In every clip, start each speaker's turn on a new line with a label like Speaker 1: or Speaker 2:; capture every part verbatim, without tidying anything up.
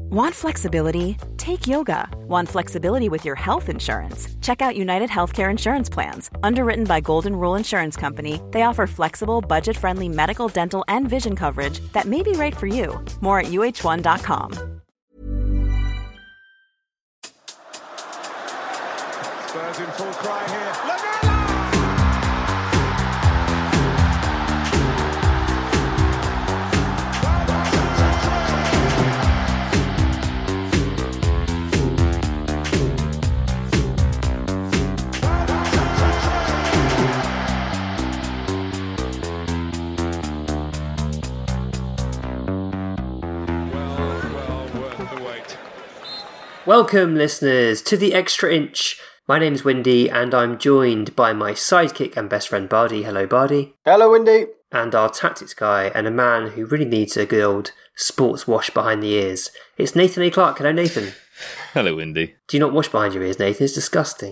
Speaker 1: Want flexibility? Take yoga. Want flexibility with your health insurance? Check out United Healthcare Insurance Plans. Underwritten by Golden Rule Insurance Company, they offer flexible, budget-friendly medical, dental, and vision coverage that may be right for you. More at U H one dot com.
Speaker 2: Spurs in full cry here.
Speaker 3: Welcome, listeners, to the Extra Inch. My name's Windy, and I'm joined by my sidekick and best friend Bardi. Hello, Bardi.
Speaker 4: Hello, Windy.
Speaker 3: And our tactics guy, and a man who really needs a good old sports wash behind the ears. It's Nathan A. Clark. Hello, Nathan.
Speaker 5: Hello, Windy.
Speaker 3: Do you not wash behind your ears, Nathan? It's disgusting.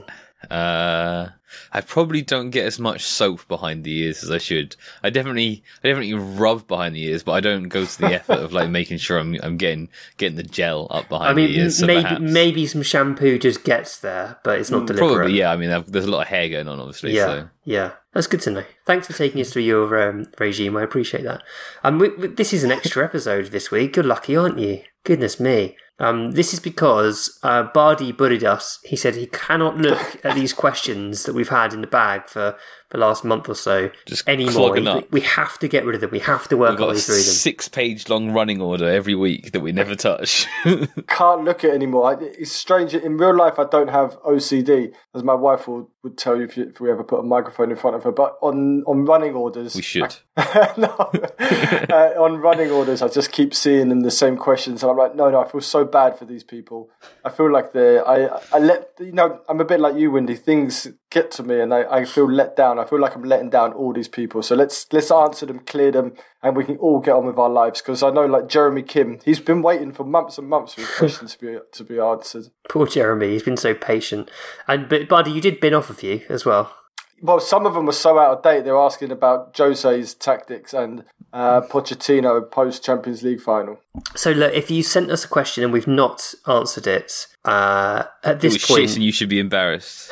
Speaker 5: Uh, I probably don't get as much soap behind the ears as I should. I definitely, I definitely rub behind the ears, but I don't go to the effort of like making sure I'm, I'm getting, getting the gel up behind
Speaker 3: I mean,
Speaker 5: the ears. So
Speaker 3: maybe,
Speaker 5: perhaps,
Speaker 3: maybe some shampoo just gets there, but it's not
Speaker 5: mm,
Speaker 3: deliberate.
Speaker 5: Probably, yeah. I mean, there's a lot of hair going on, obviously.
Speaker 3: Yeah,
Speaker 5: so.
Speaker 3: yeah. That's good to know. Thanks for taking us through your um, regime. I appreciate that. Um, we, we, this is an extra episode this week. You're lucky, aren't you? Goodness me. Um, this is because uh, Bardi bullied us. He said he cannot look at these questions that we've had in the bag for the last month or so
Speaker 5: Just
Speaker 3: anymore.
Speaker 5: clogging up.
Speaker 3: We, we have to get rid of them. We have to work
Speaker 5: We've got
Speaker 3: our way
Speaker 5: a
Speaker 3: through them.
Speaker 5: six-page long running order every week that we never touch.
Speaker 4: Can't look at it anymore. I- It's strange. In real life, I don't have O C D, as my wife will, would tell you if, you if we ever put a microphone in front of her. But on, on running orders...
Speaker 5: We should.
Speaker 4: I, no. uh, on running orders, I just keep seeing them the same questions. And I'm like, no, no, I feel so bad for these people. I feel like they're... I, I let... You know, I'm a bit like you, Windy. Things get to me and I, I feel let down. I feel like I'm letting down all these people. So let's let's answer them, clear them, and we can all get on with our lives. Because I know, like Jeremy Kim, he's been waiting for months and months for his questions to be to be answered.
Speaker 3: Poor Jeremy, he's been so patient. And but Bardi, you did bin off a few as well.
Speaker 4: Well, some of them were so out of date. They were asking about Jose's tactics and uh, Pochettino post Champions League final.
Speaker 3: So look, if you sent us a question and we've not answered it uh, at this
Speaker 5: It was
Speaker 3: point,
Speaker 5: shit and you should be embarrassed.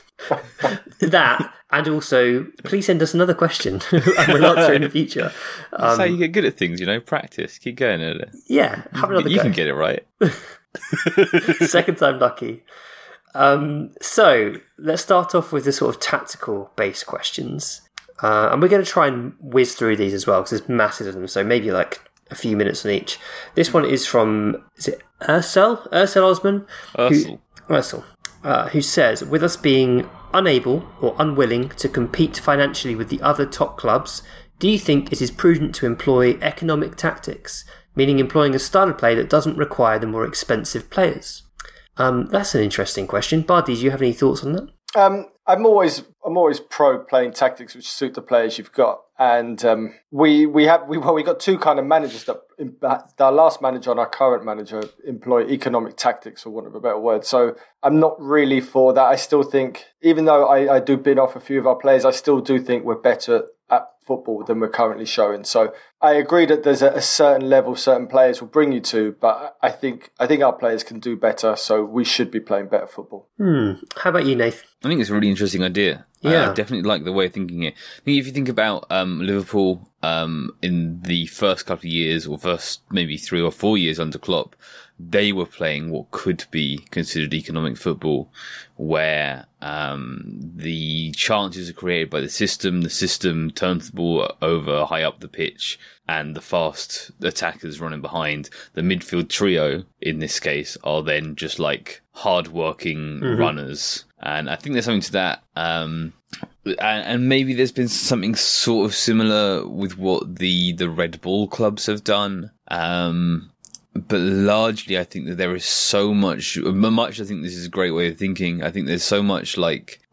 Speaker 3: that, and also please send us another question and we'll answer in the future.
Speaker 5: That's
Speaker 3: Um,
Speaker 5: how you get good at things, you know. Practice. Keep going at it.
Speaker 3: yeah, have another
Speaker 5: You
Speaker 3: go.
Speaker 5: can get it right.
Speaker 3: Second time lucky. Um, so let's start off with the sort of tactical based questions, uh, and we're going to try and whiz through these as well because there's massive of them. So maybe like a few minutes on each. This one is from is it Ursel Ursel Osman
Speaker 5: Ursel.
Speaker 3: who, Ursel, uh, who says, with us being unable or unwilling to compete financially with the other top clubs, do you think it is prudent to employ economic tactics, meaning employing a style of play that doesn't require the more expensive players? Um, that's an interesting question. Bardi, do you have any thoughts on that?
Speaker 4: Um, I'm always I'm always pro playing tactics which suit the players you've got, and um, we we have we well we got two kind of managers that our last manager and our current manager employ economic tactics, for want of a better word. So I'm not really for that. I still think, even though I, I do bin off a few of our players, I still do think we're better at football than we're currently showing. So I agree that there's a, a certain level certain players will bring you to, but I think I think our players can do better, so we should be playing better football.
Speaker 3: Hmm. How about you, Nath?
Speaker 5: I think it's a really interesting idea.
Speaker 3: Yeah.
Speaker 5: Uh, I definitely like the way of thinking it. I think if you think about um, Liverpool um, in the first couple of years, or first maybe three or four years under Klopp, they were playing what could be considered economic football, where um, the chances are created by the system, the system turns the ball over high up the pitch, and the fast attackers running behind. The midfield trio, in this case, are then just like hard-working mm-hmm. runners. And I think there's something to that. Um, and, and maybe there's been something sort of similar with what the, the Red Bull clubs have done. Um, but largely, I think that there is so much, much, I think this is a great way of thinking. I think there's so much like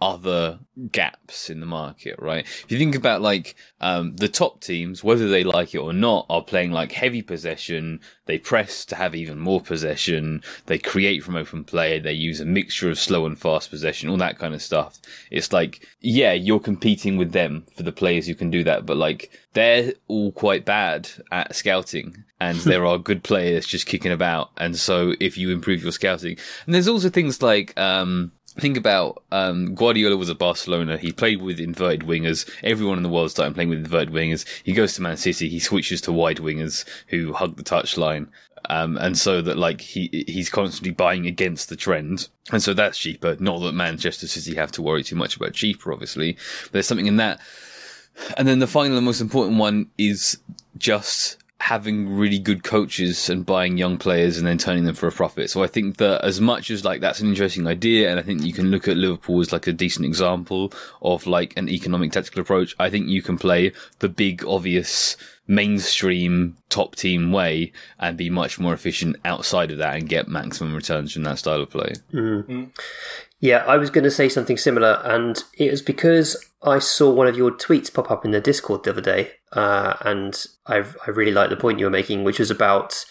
Speaker 5: other gaps in the market, right? If you think about like um, the top teams, whether they like it or not, are playing like heavy possession. They press to have even more possession. They create from open play. They use a mixture of slow and fast possession, all that kind of stuff. It's like, yeah, you're competing with them for the players who can do that, but like they're all quite bad at scouting. And there are good players just kicking about. And so if you improve your scouting, and there's also things like, um, think about, um, Guardiola was at Barcelona. He played with inverted wingers. Everyone in the world started playing with inverted wingers. He goes to Man City. He switches to wide wingers who hug the touchline. Um, and so that like he, he's constantly buying against the trend. And so that's cheaper. Not that Manchester City have to worry too much about cheaper, obviously. But there's something in that. And then the final and most important one is just having really good coaches and buying young players and then turning them for a profit. So I think that as much as like that's an interesting idea, and I think you can look at Liverpool as like a decent example of like an economic tactical approach, I think you can play the big obvious mainstream top team way and be much more efficient outside of that and get maximum returns from that style of play.
Speaker 3: Mm-hmm. Yeah, I was going to say something similar, and it was because I saw one of your tweets pop up in the Discord the other day, uh, and I I really liked the point you were making, which was about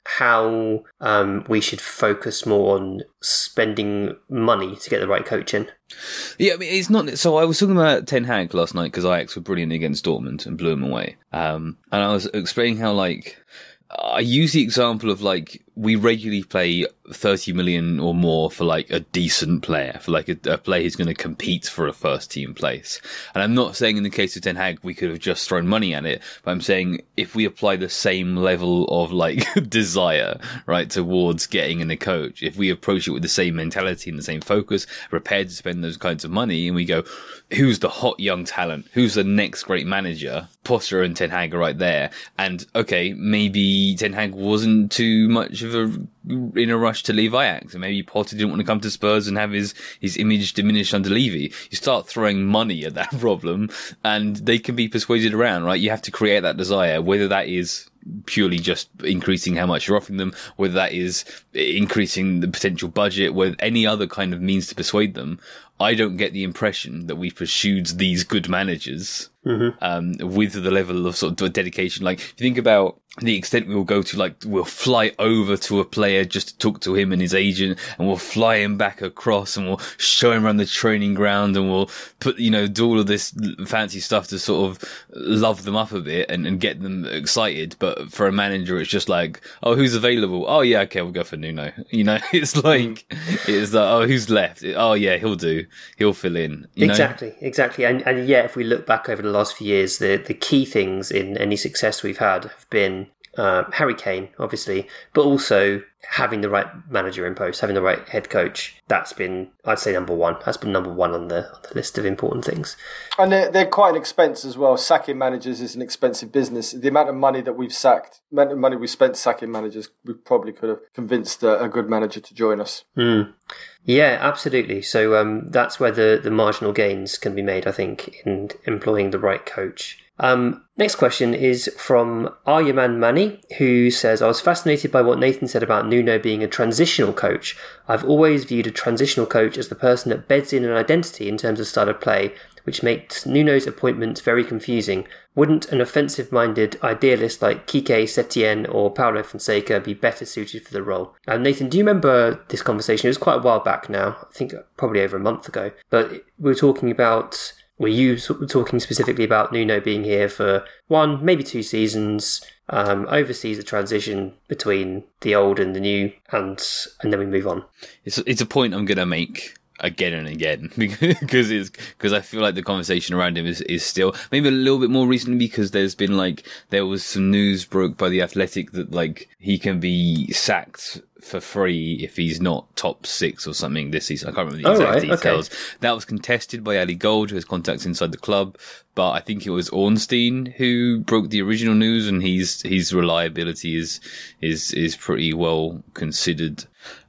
Speaker 3: how um, we should focus more on spending money to get the right coach in.
Speaker 5: Yeah, I mean, it's not. So I was talking about Ten Hag last night because Ajax were brilliant against Dortmund and blew them away. Um, and I was explaining how, like, I use the example of like we regularly pay thirty million or more for like a decent player, for like a, a player who's going to compete for a first team place. And I'm not saying in the case of Ten Hag we could have just thrown money at it, but I'm saying if we apply the same level of like desire, right, towards getting in a coach, if we approach it with the same mentality and the same focus, prepared to spend those kinds of money, and we go, who's the hot young talent? Who's the next great manager? Potter and Ten Hag are right there. And okay, maybe Ten Hag wasn't too much of a in a rush to leave Ajax, and maybe Potter didn't want to come to Spurs and have his his image diminished under Levy. You start throwing money at that problem, and they can be persuaded around, right? You have to create that desire, whether that is purely just increasing how much you're offering them, whether that is increasing the potential budget, with any other kind of means to persuade them. I don't get the impression that we pursued these good managers mm-hmm. um, with the level of sort of dedication. Like, if you think about the extent we will go to, like, we'll fly over to a player just to talk to him and his agent, and we'll fly him back across, and we'll show him around the training ground, and we'll put, you know, do all of this fancy stuff to sort of love them up a bit and, and get them excited. But for a manager, it's just like, oh, who's available? Oh, yeah, okay, we'll go for Nuno. You know, it's like, it's like, oh, who's left? Oh, yeah, he'll do. He'll fill in. You know?
Speaker 3: Exactly, exactly. And, and yeah, if we look back over the last few years, the, the key things in any success we've had have been uh, Harry Kane, obviously, but also having the right manager in post, having the right head coach. That's been, I'd say, number one. That's been number one on the, on the list of important things.
Speaker 4: And they're, they're quite an expense as well. Sacking managers is an expensive business. The amount of money that we've sacked, the amount of money we spent sacking managers, we probably could have convinced a, a good manager to join us.
Speaker 3: Mm. Yeah, absolutely. So um, that's where the, the marginal gains can be made, I think, in employing the right coach. Um, next question is from Aryaman Mani, who says, I was fascinated by what Nathan said about Nuno being a transitional coach. I've always viewed a transitional coach as the person that beds in an identity in terms of style of play, which makes Nuno's appointment very confusing. Wouldn't an offensive-minded idealist like Kike Setien or Paulo Fonseca be better suited for the role? Uh, Nathan, do you remember this conversation? It was quite a while back now, I think probably over a month ago, but we were talking about... Were you talking specifically about Nuno being here for one, maybe two seasons, um, oversees the transition between the old and the new, and and then we move on?
Speaker 5: It's it's a point I'm going to make again and again because it's because I feel like the conversation around him is, is still maybe a little bit more recently, because there's been like there was some news broke by The Athletic that like he can be sacked for free if he's not top six or something this season. I can't remember the exact oh, right. details. Okay. That was contested by Ali Gold, who has contacts inside the club, but I think it was Ornstein who broke the original news, and he's his reliability is is is pretty well considered.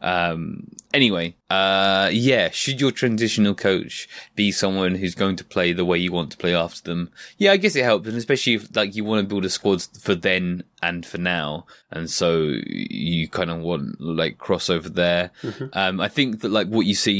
Speaker 5: Um, anyway, uh, yeah, should your transitional coach be someone who's going to play the way you want to play after them? Yeah, I guess it helps, and especially if like you want to build a squad for then and for now, and so you kind of want like crossover there. Mm-hmm. Um, I think that like what you've seen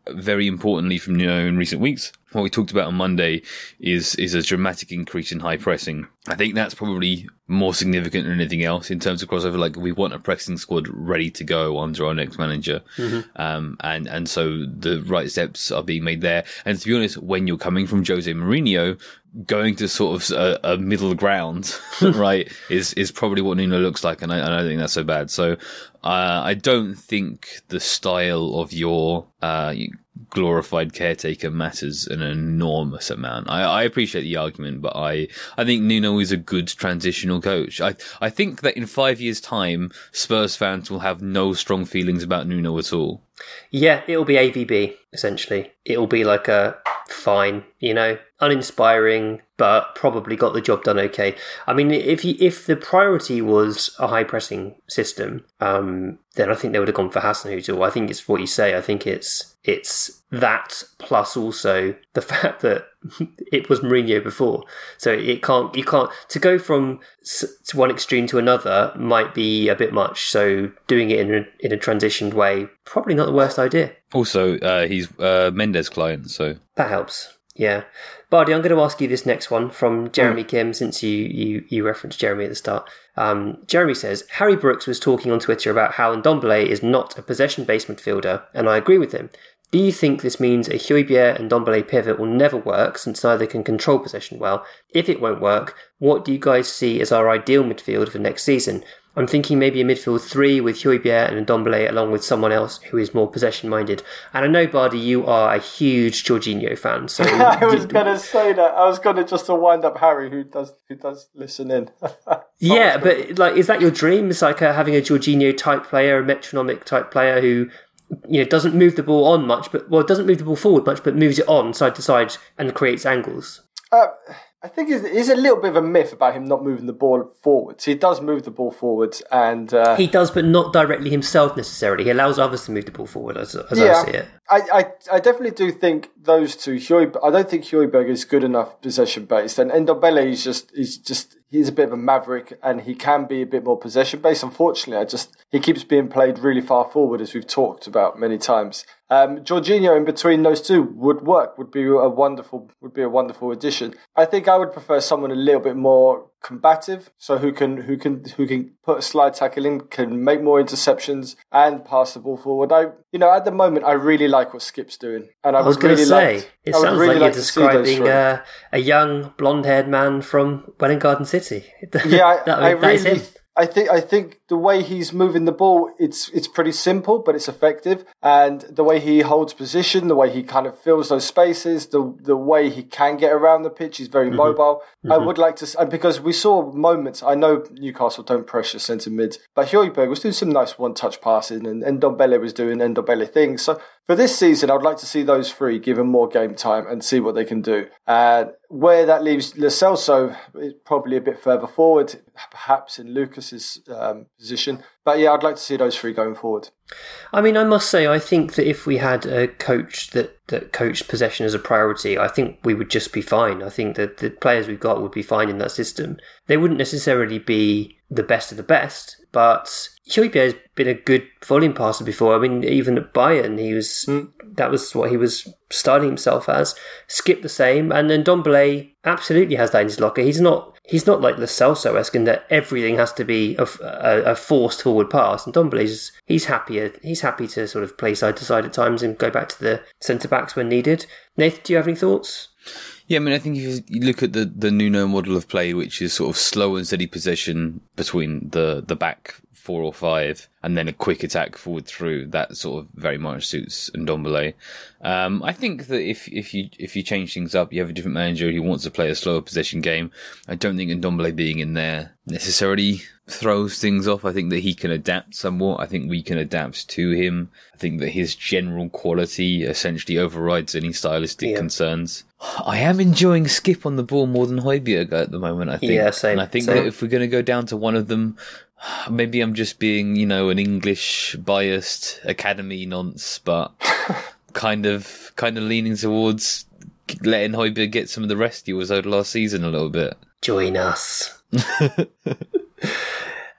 Speaker 5: very importantly from Nuno in recent weeks, what we talked about on Monday is is a dramatic increase in high pressing. I think that's probably more significant than anything else in terms of crossover. Like, we want a pressing squad ready to go under our next manager. Mm-hmm. Um, and, and so the right steps are being made there. And to be honest, when you're coming from Jose Mourinho, going to sort of a, a middle ground, right, is, is probably what Nuno looks like. And I, I don't think that's so bad. So, uh, I don't think the style of your, uh, glorified caretaker matters an enormous amount. I, I appreciate the argument, but I, I think Nuno is a good transitional coach. I, I think that in five years' time, Spurs fans will have no strong feelings about Nuno at all.
Speaker 3: Yeah, it'll be A V B, essentially. It'll be like a fine, you know, uninspiring, but probably got the job done okay. I mean, if he, if the priority was a high pressing system, um, then I think they would have gone for Hasenhüttl. I think it's what you say. I think it's it's that plus also the fact that it was Mourinho before, so it can't you can't to go from to one extreme to another might be a bit much. So doing it in a, in a transitioned way, probably not the worst idea.
Speaker 5: Also, uh, he's uh, Mendes' client, so
Speaker 3: that helps. Yeah. Bardi, I'm going to ask you this next one from Jeremy mm. Kim, since you, you, you referenced Jeremy at the start. Um, Jeremy says, Harry Brooks was talking on Twitter about how Ndombele is not a possession-based midfielder, and I agree with him. Do you think this means a Højbjerg and Ndombele pivot will never work, since neither can control possession well? If it won't work, what do you guys see as our ideal midfield for next season? I'm thinking maybe a midfield three with Højbjerg and Ndombele along with someone else who is more possession-minded. And I know, Bardi, you are a huge Jorginho fan. So
Speaker 4: I was going to say that. I was going to just to wind up Harry, who does who does listen in.
Speaker 3: Yeah, but like, is that your dream? It's like uh, having a Jorginho-type player, a metronomic-type player who, you know, doesn't move the ball on much, but well, doesn't move the ball forward much, but moves it on side to side and creates angles.
Speaker 4: Uh, I think it's, it's a little bit of a myth about him not moving the ball forwards. He does move the ball forwards, and uh,
Speaker 3: he does, but not directly himself necessarily. He allows others to move the ball forward, as, as
Speaker 4: yeah,
Speaker 3: I see it.
Speaker 4: I, I, I definitely do think those two. Højbjerg, I don't think Højbjerg is good enough possession based, and Ndombele is just is just he's a bit of a maverick, and he can be a bit more possession based. Unfortunately, I just he keeps being played really far forward, as we've talked about many times. Um, Jorginho in between those two would work, would be a wonderful, would be a wonderful addition. I think I would prefer someone a little bit more combative, so who can who can who can put a slide tackle in, can make more interceptions and pass the ball forward. I, you know, at the moment, I really like what Skip's doing, and I,
Speaker 3: I was
Speaker 4: would
Speaker 3: going to
Speaker 4: really
Speaker 3: say
Speaker 4: like,
Speaker 3: it
Speaker 4: I would
Speaker 3: sounds
Speaker 4: really
Speaker 3: like
Speaker 4: like
Speaker 3: you're
Speaker 4: to see those
Speaker 3: describing uh, a young blonde-haired man from Welwyn Garden City.
Speaker 4: Yeah, I,
Speaker 3: that,
Speaker 4: I
Speaker 3: that is
Speaker 4: really.
Speaker 3: him.
Speaker 4: I think I think the way he's moving the ball, it's it's pretty simple, but it's effective. And the way he holds position, the way he kind of fills those spaces, the the way he can get around the pitch, he's very mm-hmm. mobile. Mm-hmm. I would like to, and because we saw moments, I know Newcastle don't pressure centre mid, but Højbjerg was doing some nice one-touch passing, and, and Ndombele was doing Ndombele things. So for this season, I'd like to see those three given more game time and see what they can do. And uh, where that leaves Lo Celso is probably a bit further forward, perhaps in Lucas's um, position. But yeah, I'd like to see those three going forward.
Speaker 3: I mean, I must say, I think that if we had a coach that, that coached possession as a priority, I think we would just be fine. I think that the players we've got would be fine in that system. They wouldn't necessarily be the best of the best, but Højbjerg has been a good volume passer before. I mean, even at Bayern, he was mm. that was what he was styling himself as. Skip the same, and then Ndombele absolutely has that in his locker. He's not he's not like Lo Celso-esque in that everything has to be a, a, a forced forward pass. And Ndombele's he's happier. He's happy to sort of play side to side at times and go back to the centre backs when needed. Nathan, do you have any thoughts?
Speaker 5: Yeah, I mean, I think if you look at the, the Nuno model of play, which is sort of slow and steady possession between the, the back four or five, and then a quick attack forward through, that sort of very much suits Ndombele. Um, I think that if, if you if you change things up, you have a different manager who wants to play a slower possession game. I don't think Ndombele being in there necessarily throws things off. I think that he can adapt somewhat. I think we can adapt to him. I think that his general quality essentially overrides any stylistic yeah. concerns. I am enjoying Skip on the ball more than Højbjerg at the moment, I think.
Speaker 3: Yeah, same.
Speaker 5: And I think
Speaker 3: same.
Speaker 5: that if we're going to go down to one of them, maybe I'm just being, you know, an English biased academy nonce, but kind of kind of leaning towards letting Højbjerg get some of the rest he was owed last season a little bit.
Speaker 3: Join us.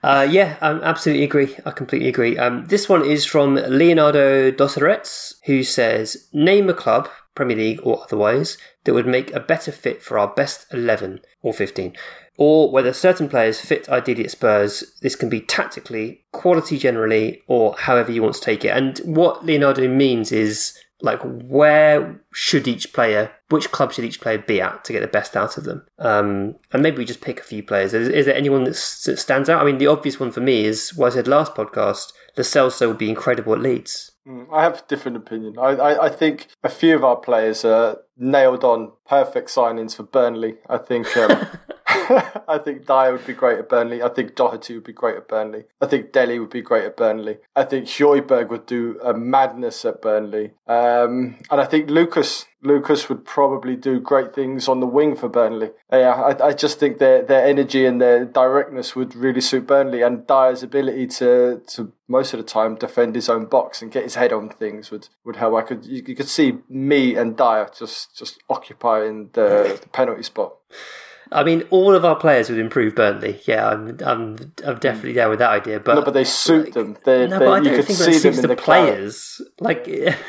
Speaker 3: Uh, yeah, I um, absolutely agree. I completely agree. Um, this one is from Leonardo Dosaretz, who says, name a club, Premier League or otherwise, that would make a better fit for our best eleven or fifteen. Or whether certain players fit ideally at Spurs. This can be tactically, quality generally, or however you want to take it. And what Leonardo means is, like, where should each player, which club should each player be at to get the best out of them? Um, and maybe we just pick a few players. Is, is there anyone that's, that stands out? I mean, the obvious one for me is what I said last podcast, Lo Celso would be incredible at Leeds.
Speaker 4: Mm, I have a different opinion. I, I, I think a few of our players are nailed on, perfect signings for Burnley. I think... Um, I think Dyer would be great at Burnley. I think Doherty would be great at Burnley. I think Dele would be great at Burnley. I think Højbjerg would do a madness at Burnley. Um, and I think Lucas Lucas would probably do great things on the wing for Burnley. Yeah, I, I just think their their energy and their directness would really suit Burnley. And Dyer's ability to, to most of the time defend his own box and get his head on things would, would help. I could you, you could see me and Dyer just, just occupying the, the penalty spot.
Speaker 3: I mean, all of our players would improve Burnley. Yeah, I'm, I'm, I'm definitely down with that idea. But
Speaker 4: no, but they suit
Speaker 3: like,
Speaker 4: them. They're,
Speaker 3: no,
Speaker 4: they're,
Speaker 3: but I
Speaker 4: you
Speaker 3: don't
Speaker 4: could
Speaker 3: think
Speaker 4: see
Speaker 3: that suits
Speaker 4: them in
Speaker 3: the,
Speaker 4: the
Speaker 3: players. Like,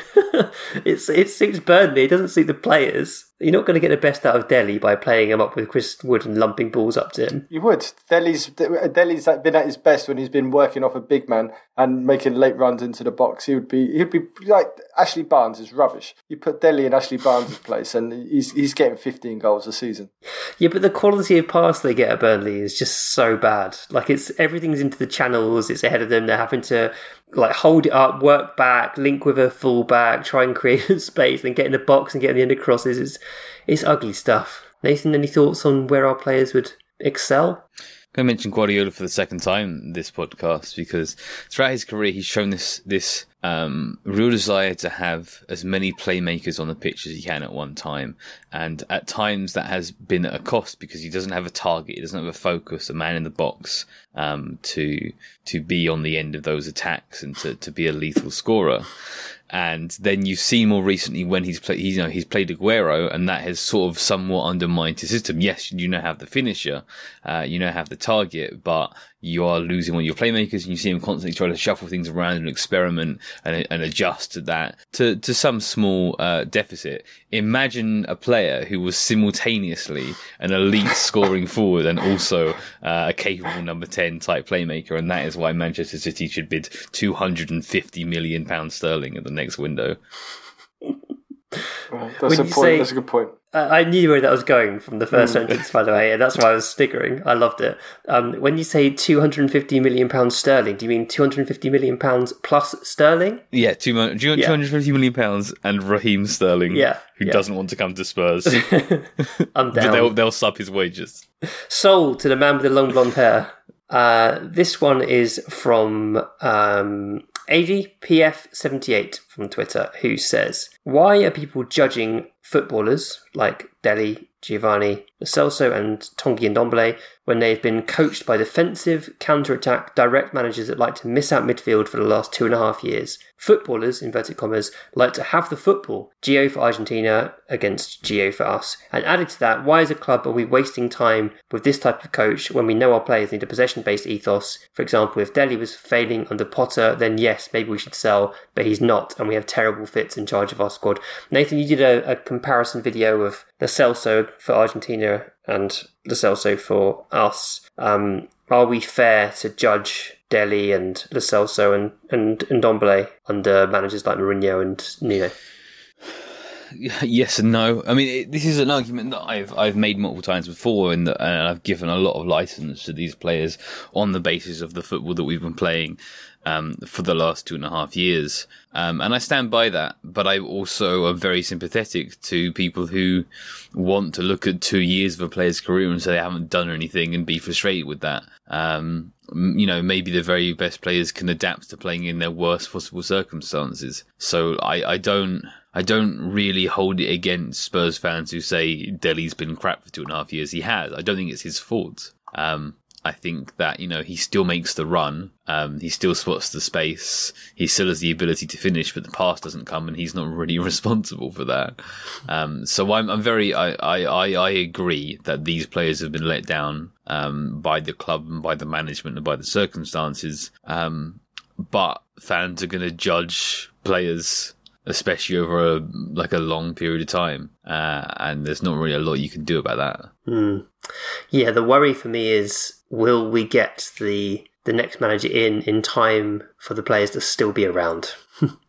Speaker 3: it's it suits Burnley. It doesn't suit the players. You're not going to get the best out of Dele by playing him up with Chris Wood and lumping balls up to him.
Speaker 4: You would. Dele's Dele's been at his best when he's been working off a big man and making late runs into the box. He would be he'd be like Ashley Barnes is rubbish. You put Dele in Ashley Barnes' place and he's he's getting fifteen goals a season.
Speaker 3: Yeah, but the quality of pass they get at Burnley is just so bad. Like, it's everything's into the channels. It's ahead of them. They're having to like hold it up, work back, link with a full back, try and create a space, then get in the box and get in the end of crosses. It's, it's ugly stuff. Nathan, any thoughts on where our players would excel?
Speaker 5: I mentioned Guardiola for the second time in this podcast because throughout his career he's shown this this um, real desire to have as many playmakers on the pitch as he can at one time, and at times that has been at a cost because he doesn't have a target, he doesn't have a focus, a man in the box um, to to be on the end of those attacks and to, to be a lethal scorer. And then you've seen more recently when he's played, you know, he's played Aguero, and that has sort of somewhat undermined his system. Yes, you now have the finisher, uh, you now have the target, but you are losing one of your playmakers, and you see him constantly trying to shuffle things around and experiment and, and adjust to that to to some small uh, deficit. Imagine a player who was simultaneously an elite scoring forward and also uh, a capable number ten type playmaker, and that is why Manchester City should bid two hundred fifty million pounds sterling at the next window.
Speaker 4: Right, that's, a point, say, that's a good point.
Speaker 3: Uh, I knew where that was going from the first mm. sentence, by the way, and that's why I was sniggering. I loved it. Um, when you say two hundred fifty million pounds sterling, do you mean two hundred fifty million pounds plus sterling?
Speaker 5: Yeah, two, two, yeah. two hundred fifty million pounds and Raheem Sterling,
Speaker 3: yeah,
Speaker 5: who
Speaker 3: yeah.
Speaker 5: doesn't want to come to Spurs.
Speaker 3: I'm down.
Speaker 5: But they'll, they'll sub his wages.
Speaker 3: Sold to the man with the long blonde hair. Uh, this one is from um, A D P F seventy-eight from Twitter, who says, why are people judging footballers like Dele, Giovanni, Lo Celso and Tanguy Ndombele when they've been coached by defensive, counter-attack, direct managers that like to miss out midfield for the last two and a half years? Footballers, inverted commas, like to have the football. Gio for Argentina against Gio for us. And added to that, why as a club are we wasting time with this type of coach when we know our players need a possession-based ethos? For example, if Dele was failing under Potter, then yes, maybe we should sell, but he's not, and we have terrible fits in charge of our squad. Nathan, you did a, a comparison video of Lo Celso for Argentina and Lo Celso for us. Um, are we fair to judge Dele and Lo Celso and, and, and Ndombele under managers like Mourinho and Nuno?
Speaker 5: Yes and no. I mean, it, this is an argument that I've I've made multiple times before, and, that, and I've given a lot of license to these players on the basis of the football that we've been playing um, for the last two and a half years. Um, and I stand by that, but I also am very sympathetic to people who want to look at two years of a player's career and say they haven't done anything and be frustrated with that. Um, you know, maybe the very best players can adapt to playing in their worst possible circumstances. So I, I don't... I don't really hold it against Spurs fans who say Dele's been crap for two and a half years. He has. I don't think it's his fault. Um, I think that, you know, he still makes the run. Um, he still spots the space. He still has the ability to finish, but the pass doesn't come, and he's not really responsible for that. Um, so I'm, I'm very, I, I, I agree that these players have been let down um, by the club and by the management and by the circumstances. Um, but fans are going to judge players, especially over a, like a long period of time, uh, and there's not really a lot you can do about that.
Speaker 3: Mm. Yeah, the worry for me is, will we get the the next manager in in time for the players to still be around?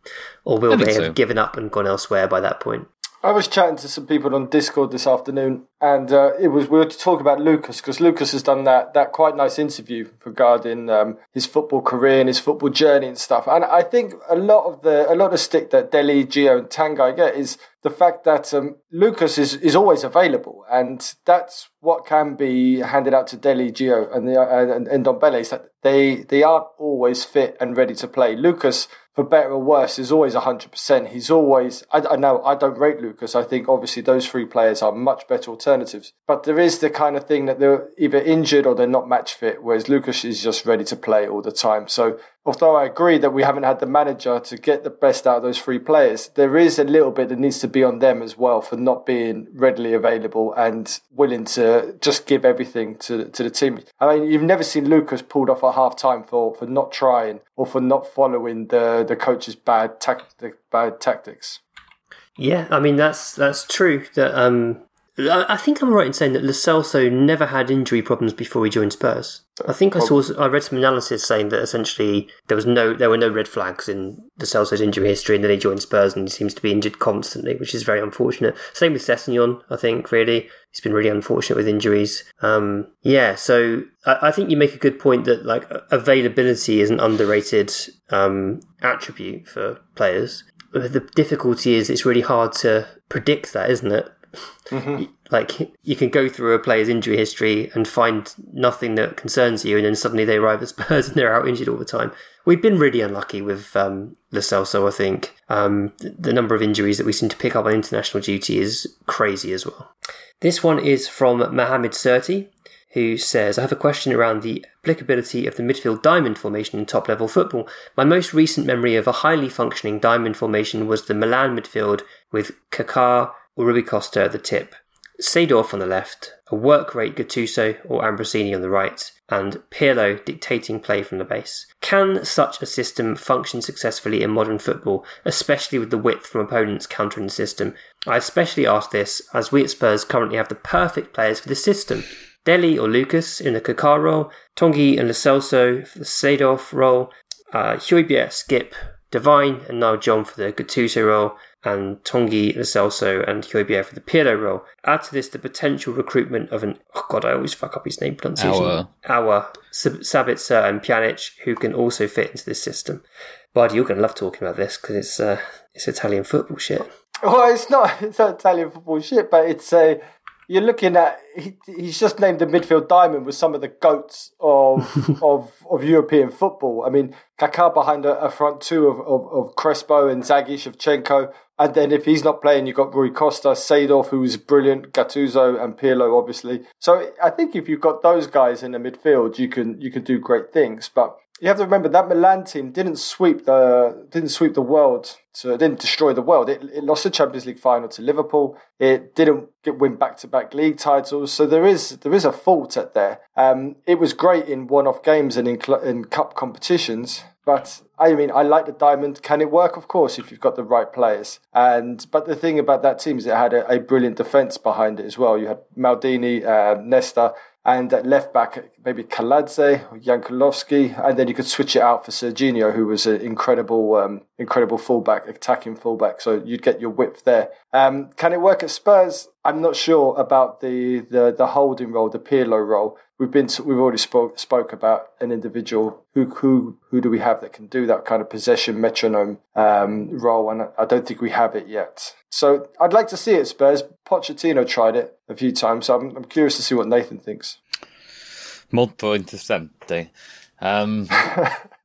Speaker 3: Or will they have so. given up and gone elsewhere by that point?
Speaker 4: I was chatting to some people on Discord this afternoon, and uh, it was we were to talk about Lucas, because Lucas has done that that quite nice interview regarding um, his football career and his football journey and stuff. And I think a lot of the a lot of stick that Dele, Gio, and Tanguy get is the fact that um, Lucas is, is always available, and that's what can be handed out to Dele, Gio, and the uh, and, and Ndombele, is that they they aren't always fit and ready to play. Lucas, for better or worse, is always one hundred percent. He's always... I, I know I don't rate Lucas. I think obviously those three players are much better alternatives. But there is the kind of thing that they're either injured or they're not match fit, whereas Lucas is just ready to play all the time. So although I agree that we haven't had the manager to get the best out of those three players, there is a little bit that needs to be on them as well for not being readily available and willing to just give everything to, to the team. I mean, you've never seen Lucas pulled off at half-time for, for not trying or for not following the, the coach's bad, tac- bad tactics.
Speaker 3: Yeah, I mean, that's that's true. That um, I think I'm right in saying that Lo Celso never had injury problems before he joined Spurs. I think I saw I read some analysis saying that essentially there was no there were no red flags in Lo Celso's injury history, and then he joined Spurs and he seems to be injured constantly, which is very unfortunate. Same with Sessegnon, I think. Really, he's been really unfortunate with injuries. Um, yeah, so I, I think you make a good point that like availability is an underrated um, attribute for players. The difficulty is it's really hard to predict that, isn't it? Mm-hmm. Like, you can go through a player's injury history and find nothing that concerns you, and then suddenly they arrive at Spurs and they're out injured all the time. We've been really unlucky with um, Lo Celso, I think. Um, the, the number of injuries that we seem to pick up on international duty is crazy as well. This one is from Mohamed Surti, who says, I have a question around the applicability of the midfield diamond formation in top-level football. My most recent memory of a highly functioning diamond formation was the Milan midfield with Kaká or Rui Costa at the tip, Seedorf on the left, a work-rate Gattuso or Ambrosini on the right, and Pirlo dictating play from the base. Can such a system function successfully in modern football, especially with the width from opponents countering the system? I especially ask this as we at Spurs currently have the perfect players for this system. Dele or Lucas in the Kaká role, Tanguy and Lo Celso for the Seedorf role, uh, Højbjerg, Skip, Devine and now John for the Gattuso role, and Tanguy, Lo Celso and Højbjerg for the Pirlo role. Add to this the potential recruitment of an, oh god, I always fuck up his name pronunciation.
Speaker 5: Our.
Speaker 3: Our, Sabitzer and Pjanic, who can also fit into this system. Buddy, you're going to love talking about this because it's, uh, it's Italian football shit.
Speaker 4: Well, it's not, it's not Italian football shit, but it's a... Uh... You're looking at, he, he's just named the midfield diamond with some of the goats of of, of European football. I mean, Kaká behind a, a front two of, of, of Crespo and Zaghi, Shevchenko. And then if he's not playing, you've got Rui Costa, Seedorf, who's brilliant, Gattuso and Pirlo, obviously. So I think if you've got those guys in the midfield, you can you can do great things. But you have to remember that Milan team didn't sweep the didn't sweep the world, so it didn't destroy the world. It, it lost the Champions League final to Liverpool. It didn't get win back to back league titles. So there is there is a fault at there. Um, it was great in one off games and in cl- in cup competitions. But I mean, I like the diamond. Can it work? Of course, if you've got the right players. And but the thing about that team is it had a, a brilliant defence behind it as well. You had Maldini, uh, Nesta. And at left back, maybe Kaladze or Jankulovski, and then you could switch it out for Serginho, who was an incredible, um, incredible fullback, attacking fullback. So you'd get your width there. Um, can it work at Spurs? I'm not sure about the the, the holding role, the Pirlo role. We've been to, we've already spoke spoke about an individual. Who who who do we have that can do that kind of possession metronome um, role? And I don't think we have it yet. So I'd like to see it, Spurs. Pochettino tried it a few times, so I'm, I'm curious to see what Nathan thinks.
Speaker 5: Molto interessante. Um,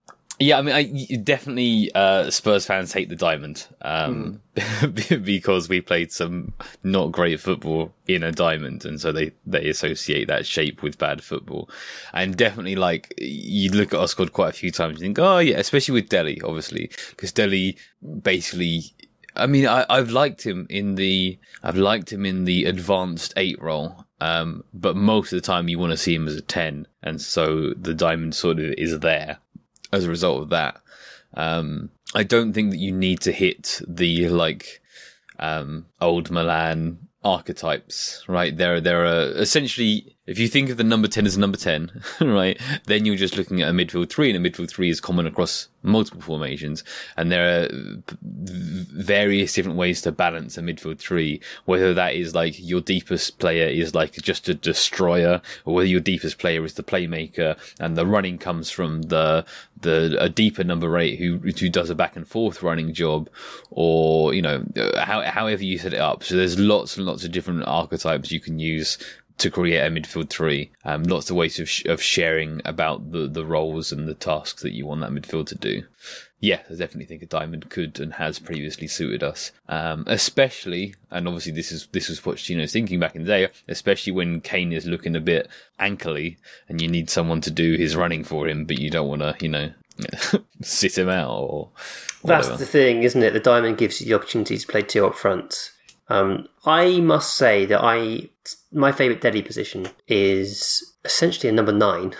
Speaker 5: Yeah, I mean, I, definitely uh, Spurs fans hate the diamond um, mm. because we played some not great football in a diamond, and so they, they associate that shape with bad football. And definitely, like, you look at our squad quite a few times and think, oh, yeah, especially with Dele, obviously, because Dele basically... I mean, I, I've liked him in the I've liked him in the advanced eight role, um, but most of the time you want to see him as a ten, and so the diamond sort of is there as a result of that. Um, I don't think that you need to hit the like um, old Milan archetypes, right? There, there are essentially, if you think of the number ten as a number ten, right, then you're just looking at a midfield three, and a midfield three is common across multiple formations, and there are various different ways to balance a midfield three, whether that is like your deepest player is like just a destroyer, or whether your deepest player is the playmaker, and the running comes from the the a deeper number eight who who does a back and forth running job, or you know how, however you set it up. So there's lots and lots of different archetypes you can use to create a midfield three. Um, lots of ways of sh- of sharing about the, the roles and the tasks that you want that midfield to do. Yeah, I definitely think a diamond could and has previously suited us. Um, especially, and obviously this is this was Pochettino's thinking back in the day, especially when Kane is looking a bit ankly and you need someone to do his running for him, but you don't want to, you know, sit him out or whatever.
Speaker 3: That's the thing, isn't it? The diamond gives you the opportunity to play two up front. Um, I must say that I my favourite Dele position is essentially a number nine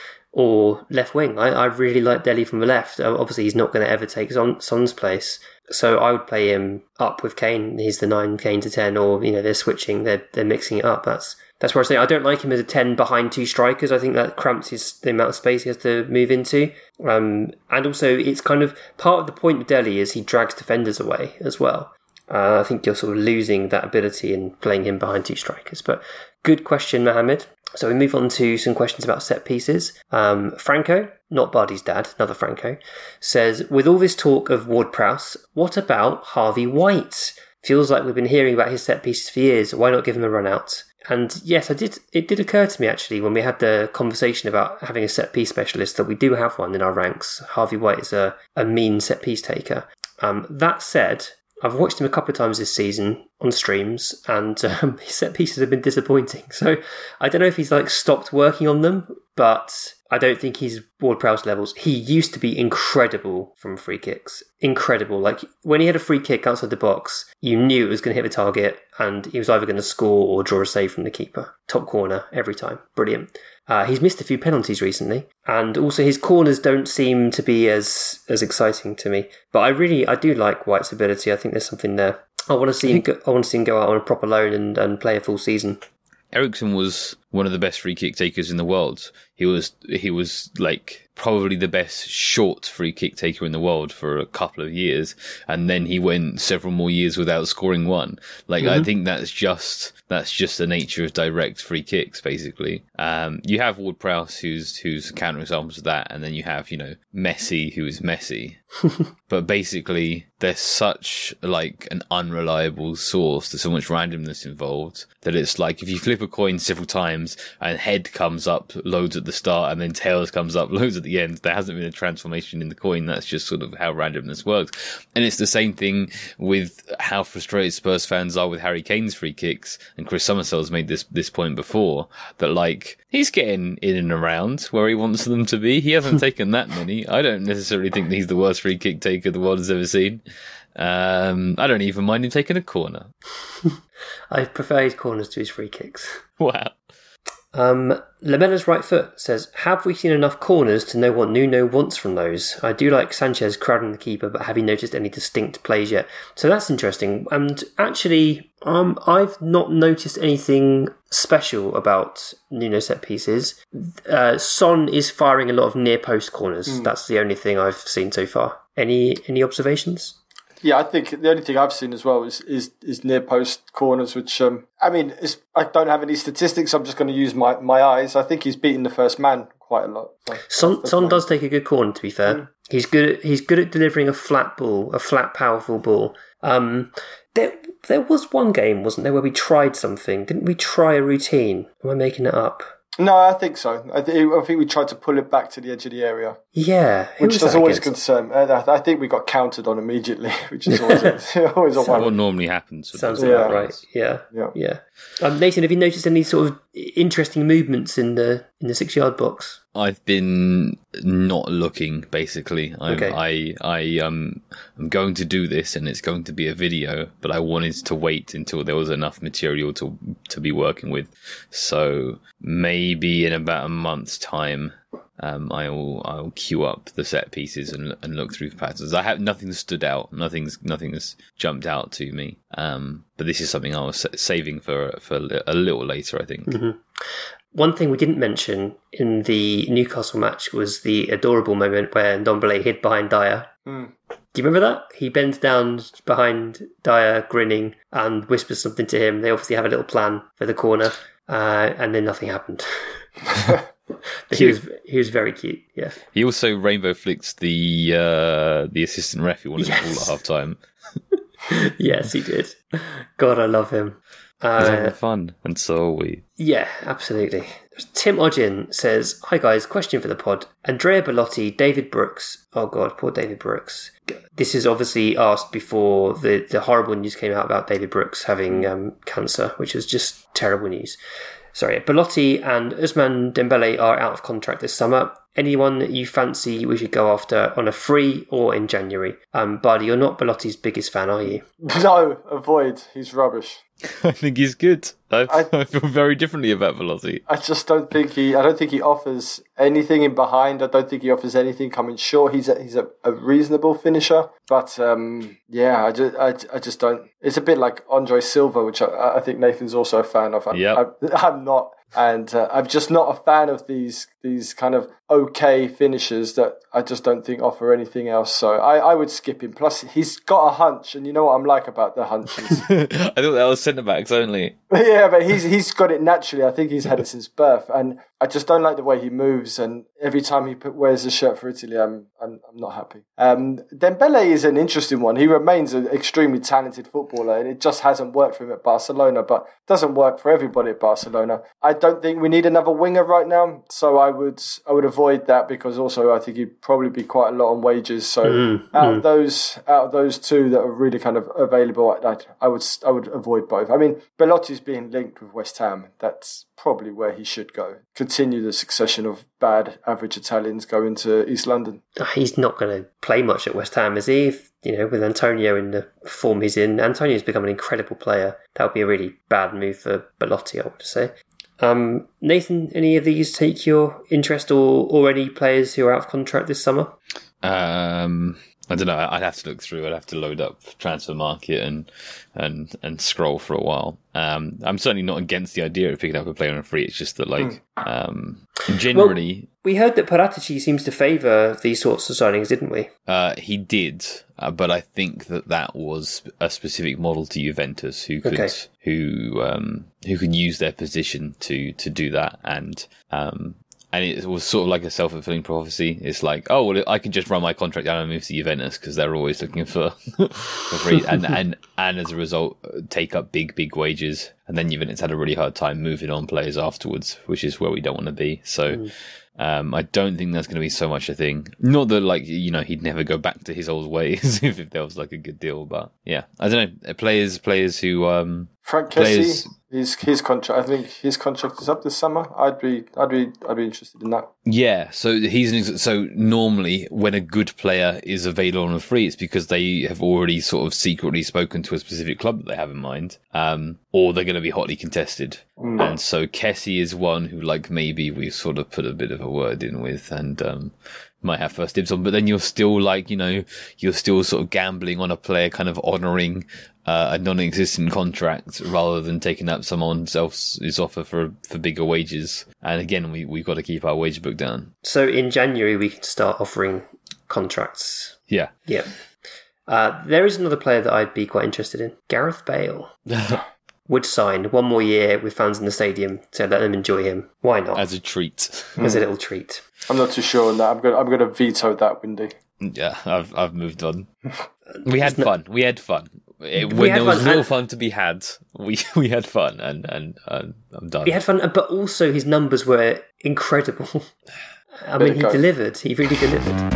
Speaker 3: or left wing. I, I really like Dele from the left. Obviously, he's not going to ever take Son, Son's place, so I would play him up with Kane. He's the nine, Kane to ten, or you know they're switching, they're they're mixing it up. That's that's where I say I don't like him as a ten behind two strikers. I think that cramps his the amount of space he has to move into. Um, and also, it's kind of part of the point with Dele is he drags defenders away as well. Uh, I think you're sort of losing that ability in playing him behind two strikers. But good question, Mohammed. So we move on to some questions about set pieces. Um, Franco, not Bardi's dad, another Franco, says, with all this talk of Ward-Prowse, what about Harvey White? Feels like we've been hearing about his set pieces for years. Why not give him a run out? And yes, I did. It did occur to me actually when we had the conversation about having a set piece specialist that we do have one in our ranks. Harvey White is a, a mean set piece taker. Um, that said, I've watched him a couple of times this season on streams, and um, his set pieces have been disappointing. So I don't know if he's like stopped working on them, but I don't think he's Ward-Prowse levels. He used to be incredible from free kicks. Incredible. Like when he had a free kick outside the box, you knew it was going to hit the target, and he was either going to score or draw a save from the keeper. Top corner every time. Brilliant. Uh, he's missed a few penalties recently, and also his corners don't seem to be as as exciting to me. But I really, I do like White's ability. I think there's something there. I want to see him. Go, I want to see him go out on a proper loan and, and play a full season.
Speaker 5: Eriksen was one of the best free kick takers in the world. He was he was like probably the best short free kick taker in the world for a couple of years, and then he went several more years without scoring one. Like mm-hmm. I think that's just that's just the nature of direct free kicks, basically. Um, you have Ward-Prowse, who's who's counterexamples of that, and then you have you know Messi, who is Messi. But basically, there's such like an unreliable source. There's so much randomness involved that it's like if you flip a coin several times and head comes up loads at the start and then tails comes up loads at the end, there hasn't been a transformation in the coin. That's just sort of how randomness works. And it's the same thing with how frustrated Spurs fans are with Harry Kane's free kicks. And Chris Summersel's made this this point before that like he's getting in and around where he wants them to be. He hasn't taken that many. I don't necessarily think that he's the worst free kick taker the world has ever seen. Um, I don't even mind him taking a corner.
Speaker 3: I prefer his corners to his free kicks.
Speaker 5: Wow.
Speaker 3: Um, Lamella's right foot says, have we seen enough corners to know what Nuno wants from those? I do like Sanchez crowding the keeper, but have you noticed any distinct plays yet? So that's interesting. And actually, um, I've not noticed anything special about Nuno set pieces. Uh, Son is firing a lot of near post corners. Mm. That's the only thing I've seen so far. Any any observations?
Speaker 4: Yeah, I think the only thing I've seen as well is is, is near post corners, which um, I mean, is, I don't have any statistics. I'm just going to use my, my eyes. I think he's beaten the first man quite a lot. So
Speaker 3: Son Son does take a good corner. To be fair, mm. he's good. At, he's good at delivering a flat ball, a flat, powerful ball. Um, there there was one game, wasn't there, where we tried something? Didn't we try a routine? Am I making it up?
Speaker 4: No, I think so. I, th- I think we tried to pull it back to the edge of the area.
Speaker 3: Yeah, who
Speaker 4: which
Speaker 3: was
Speaker 4: does
Speaker 3: that
Speaker 4: always
Speaker 3: against?
Speaker 4: concern me. And I I think we got counted on immediately, which is always a, always a
Speaker 5: What
Speaker 4: worry.
Speaker 5: normally happens. with
Speaker 3: Sounds
Speaker 5: those
Speaker 3: about
Speaker 4: Yeah.
Speaker 3: right. Yeah,
Speaker 4: Yeah.
Speaker 3: yeah. Um, Nathan, have you noticed any sort of interesting movements in the in the six yard box?
Speaker 5: I've been not looking. Basically, I'm,
Speaker 3: Okay.
Speaker 5: I I um I'm going to do this, and it's going to be a video. But I wanted to wait until there was enough material to to be working with. So maybe in about a month's time, um, I'll I'll queue up the set pieces and and look through patterns. I have nothing stood out. Nothing's nothing's jumped out to me. Um, but this is something I was sa- saving for for a little later, I think.
Speaker 3: Mm-hmm. One thing we didn't mention in the Newcastle match was the adorable moment where Ndombele hid behind Dyer.
Speaker 4: Mm.
Speaker 3: Do you remember that? He bends down behind Dyer, grinning, and whispers something to him. They obviously have a little plan for the corner, uh, and then nothing happened. But he was he was very cute. Yeah.
Speaker 5: He also rainbow flicks the uh, the assistant ref who wanted
Speaker 3: Yes.
Speaker 5: to call at half time.
Speaker 3: Yes, he did. God, I love him.
Speaker 5: He's
Speaker 3: Uh,
Speaker 5: having fun, and so are we.
Speaker 3: Yeah, absolutely. Tim Odgin says, "Hi guys, question for the pod. Andrea Bellotti, David Brooks. Oh god, poor David Brooks. This is obviously asked before the, the horrible news came out about David Brooks having um, cancer, which was just terrible news. Sorry, Bellotti and Ousmane Dembele are out of contract this summer. Anyone that you fancy we should go after on a free or in January? Um, Bardi, you're not Bellotti's biggest fan, are you?
Speaker 4: No, avoid. He's rubbish.
Speaker 5: I think he's good. I,
Speaker 4: I-
Speaker 5: I feel very differently about Velotti.
Speaker 4: I just don't think he. I don't think he offers anything in behind. I don't think he offers anything coming short. He's a, he's a, a reasonable finisher, but um, yeah, I just I, I just don't. It's a bit like Andre Silva, which I, I think Nathan's also a fan of. I,
Speaker 5: Yep.
Speaker 4: I, I'm not, and uh, I'm just not a fan of these these kind of okay finishers that I just don't think offer anything else. So I, I would skip him. Plus, he's got a hunch, and you know what I'm like about the hunches.
Speaker 5: I thought that was centre backs only.
Speaker 4: Yeah, but he's he's got it naturally. I think he's had it since birth, and I just don't like the way he moves. And every time he put, wears a shirt for Italy, I'm I'm, I'm not happy. Um, Dembele is an interesting one. He remains an extremely talented footballer, and it just hasn't worked for him at Barcelona. But it doesn't work for everybody at Barcelona. I don't think we need another winger right now, so I would I would avoid that, because also I think he'd probably be quite a lot on wages. So
Speaker 3: Mm,
Speaker 4: out
Speaker 3: mm.
Speaker 4: of those out of those two that are really kind of available, I, I would I would avoid both. I mean, Belotti's being linked with West Ham. That's probably where he should go. Continue the succession of bad average Italians going to East London.
Speaker 3: He's not going to play much at West Ham, is he? If, you know, with Antonio in the form he's in, Antonio's become an incredible player. That would be a really bad move for Belotti, I would say. Um, Nathan, any of these take your interest, or, or any players who are out of contract this summer?
Speaker 5: Um, I don't know. I'd have to look through. I'd have to load up Transfer Market and and and scroll for a while. Um, I'm certainly not against the idea of picking up a player on a free. It's just that, like, um, generally,
Speaker 3: We heard that Paratici seems to favour these sorts of signings, didn't we?
Speaker 5: uh, he did, uh, but I think that that was a specific model to Juventus who could
Speaker 3: Okay.
Speaker 5: who um, who could use their position to to do that, and um, and it was sort of like a self-fulfilling prophecy. It's like, oh well, I can just run my contract down and move to Juventus because they're always looking for for free, and and and as a result, take up big big wages, and then Juventus had a really hard time moving on players afterwards, which is where we don't want to be. So. Mm. Um, I don't think that's going to be so much a thing. Not that, like, you know, he'd never go back to his old ways if, if there was like a good deal. But yeah, I don't know. Players, players who um,
Speaker 4: Frank
Speaker 5: players...
Speaker 4: Kessie, his his contract. I think his contract is up this summer. I'd be I'd be I'd be interested in that.
Speaker 5: Yeah, so he's an ex- so normally when a good player is available on a free, it's because they have already sort of secretly spoken to a specific club that they have in mind, um, or they're going to be hotly contested. Mm. And so Kessie is one who, like, maybe we sort of put a bit of a word in with and um, might have first dibs on. But then you're still like, you know, you're still sort of gambling on a player kind of honouring uh, a non-existent contract rather than taking up someone else's offer for for bigger wages. And again, we, we've got to keep our wage book down.
Speaker 3: So in January, we can start offering contracts.
Speaker 5: Yeah.
Speaker 3: Yeah. Uh, there is another player that I'd be quite interested in. Gareth Bale. Would sign one more year with fans in the stadium to let them enjoy him. Why not?
Speaker 5: As a treat.
Speaker 3: As a little treat.
Speaker 4: I'm not too sure on that. I'm going. I'm going to veto that, Windy.
Speaker 5: Yeah, I've I've moved on. We had fun. We had fun. It,
Speaker 3: We
Speaker 5: when
Speaker 3: had
Speaker 5: there was
Speaker 3: fun,
Speaker 5: real
Speaker 3: and-
Speaker 5: fun to be had, we we had fun, and and, and I'm done.
Speaker 3: We had fun, but also his numbers were incredible. I mean, he delivered. He really delivered.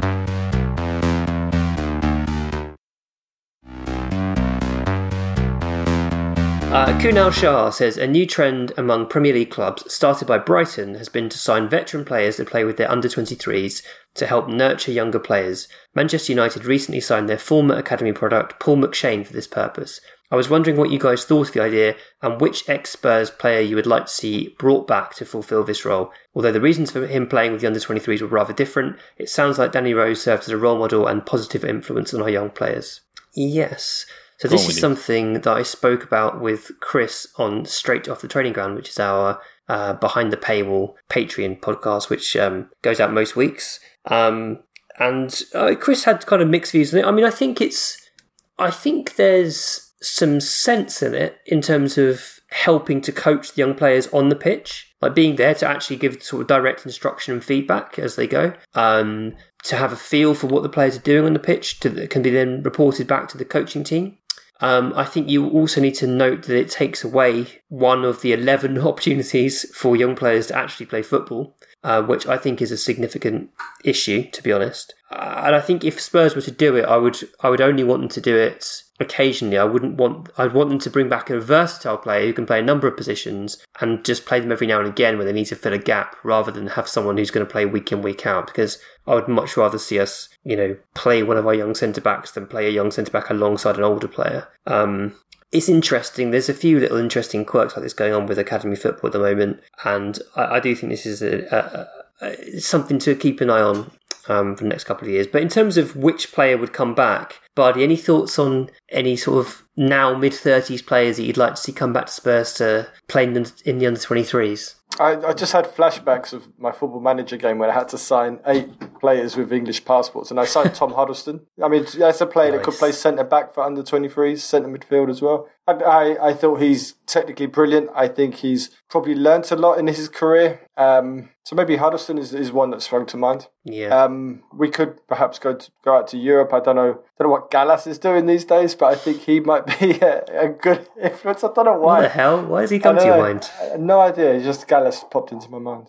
Speaker 3: Uh, Kunal Shah says, a new trend among Premier League clubs started by Brighton has been to sign veteran players to play with their under twenty-threes to help nurture younger players. Manchester United recently signed their former academy product, Paul McShane, for this purpose. I was wondering what you guys thought of the idea and which ex-Spurs player you would like to see brought back to fulfil this role. Although the reasons for him playing with the under twenty-threes were rather different, it sounds like Danny Rose served as a role model and positive influence on our young players. Yes. So this is something that I spoke about with Chris on Straight Off the Training Ground, which is our uh, behind the paywall Patreon podcast, which um, goes out most weeks. Um, and uh, Chris had kind of mixed views on it. I mean, I think it's, I think there's some sense in it in terms of helping to coach the young players on the pitch, like being there to actually give sort of direct instruction and feedback as they go. Um, to have a feel for what the players are doing on the pitch to, that can be then reported back to the coaching team. Um, I think you also need to note that it takes away one of the eleven opportunities for young players to actually play football, uh, which I think is a significant issue, to be honest. Uh, and I think if Spurs were to do it, I would I would only want them to do it occasionally. I wouldn't want I'd want them to bring back a versatile player who can play a number of positions and just play them every now and again when they need to fill a gap, rather than have someone who's going to play week in, week out. Because I would much rather see us, you know, play one of our young centre-backs than play a young centre-back alongside an older player. Um, it's interesting. There's a few little interesting quirks like this going on with academy football at the moment, and I, I do think this is a, a, a, something to keep an eye on um, for the next couple of years. But in terms of which player would come back, Bardi, any thoughts on any sort of now mid-thirties players that you'd like to see come back to Spurs to play in the, in the under twenty-threes?
Speaker 4: I, I just had flashbacks of my Football Manager game when I had to sign eight players with English passports, and I signed Tom Huddleston. I mean, that's a player nice. that could play centre-back for under twenty-threes, centre midfield as well. I, I, I thought he's technically brilliant. I think he's probably learnt a lot in his career. Um, so maybe Huddleston is, is one that sprung to mind.
Speaker 3: Yeah.
Speaker 4: Um, we could perhaps go to, go out to Europe. I don't know, don't know what Gallas is doing these days, but I think he might be a, a good influence. I don't know why.
Speaker 3: What the hell? Why has he come to your mind?
Speaker 4: No idea. It's just Gallas popped into my mind.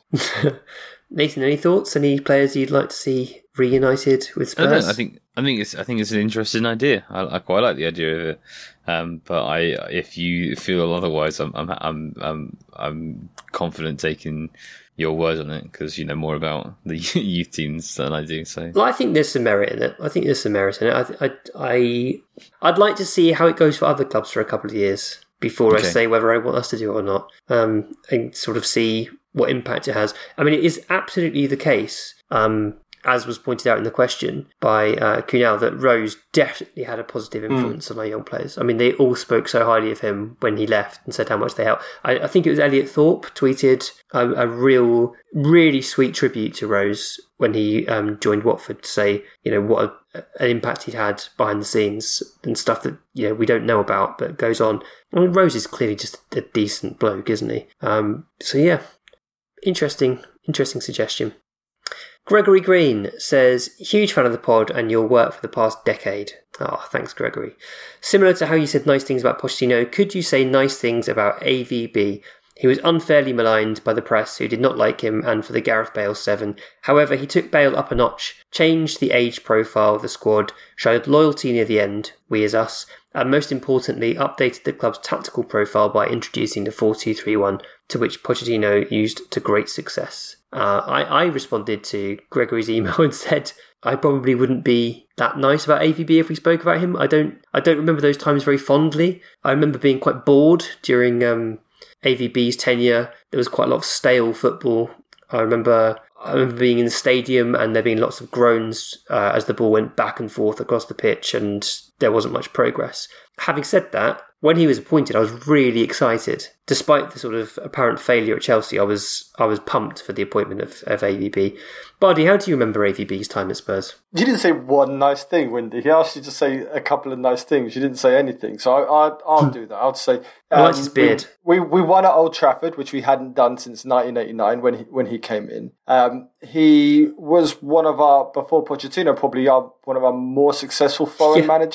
Speaker 3: Nathan, any thoughts? Any players you'd like to see reunited with Spurs?
Speaker 5: I, don't know. I think I think it's I think it's an interesting idea. I, I quite like the idea of it. Um, but I, if you feel otherwise, I'm I'm I'm I'm, I'm confident taking your word on it, because you know more about the youth teams than I do. So,
Speaker 3: well, I think there's some merit in it. I think there's some merit in it. I, I, I I'd like to see how it goes for other clubs for a couple of years before okay. I say whether I want us to do it or not, um, and sort of see what impact it has. I mean, it is absolutely the case, um, as was pointed out in the question by uh, Kunal, that Rose definitely had a positive influence mm. on our young players. I mean, they all spoke so highly of him when he left and said how much they helped. I, I think it was Elliot Thorpe tweeted a, a real, really sweet tribute to Rose when he um, joined Watford to say, you know, what a, an impact he'd had behind the scenes and stuff that, you know, we don't know about but goes on. I mean, Rose is clearly just a decent bloke, isn't he? Um, so yeah, interesting, interesting suggestion. Gregory Green says, huge fan of the pod and your work for the past decade. Oh, thanks, Gregory. Similar to how you said nice things about Pochettino, could you say nice things about A V B? He was unfairly maligned by the press who did not like him and for the Gareth Bale seven. However, he took Bale up a notch, changed the age profile of the squad, showed loyalty near the end, we as us, and most importantly, updated the club's tactical profile by introducing the four two three one, to which Pochettino used to great success. Uh, I, I responded to Gregory's email and said I probably wouldn't be that nice about A V B if we spoke about him. I don't I don't remember those times very fondly. I remember being quite bored during um, A V B's tenure. There was quite a lot of stale football. I remember I remember being in the stadium and there being lots of groans uh, as the ball went back and forth across the pitch and there wasn't much progress. Having said that, when he was appointed, I was really excited. Despite the sort of apparent failure at Chelsea, I was I was pumped for the appointment of, of A V B. Bardi, how do you remember A V B's time at Spurs?
Speaker 4: You didn't say one nice thing, Wendy. He asked you to say a couple of nice things. You didn't say anything. So I, I, I'll do that. I'll say... Um,
Speaker 3: I liked his beard.
Speaker 4: We, we, we won at Old Trafford, which we hadn't done since nineteen eighty-nine when he, when he came in. Um, he was one of our, before Pochettino, probably our, one of our more successful foreign
Speaker 3: yeah.
Speaker 4: managers.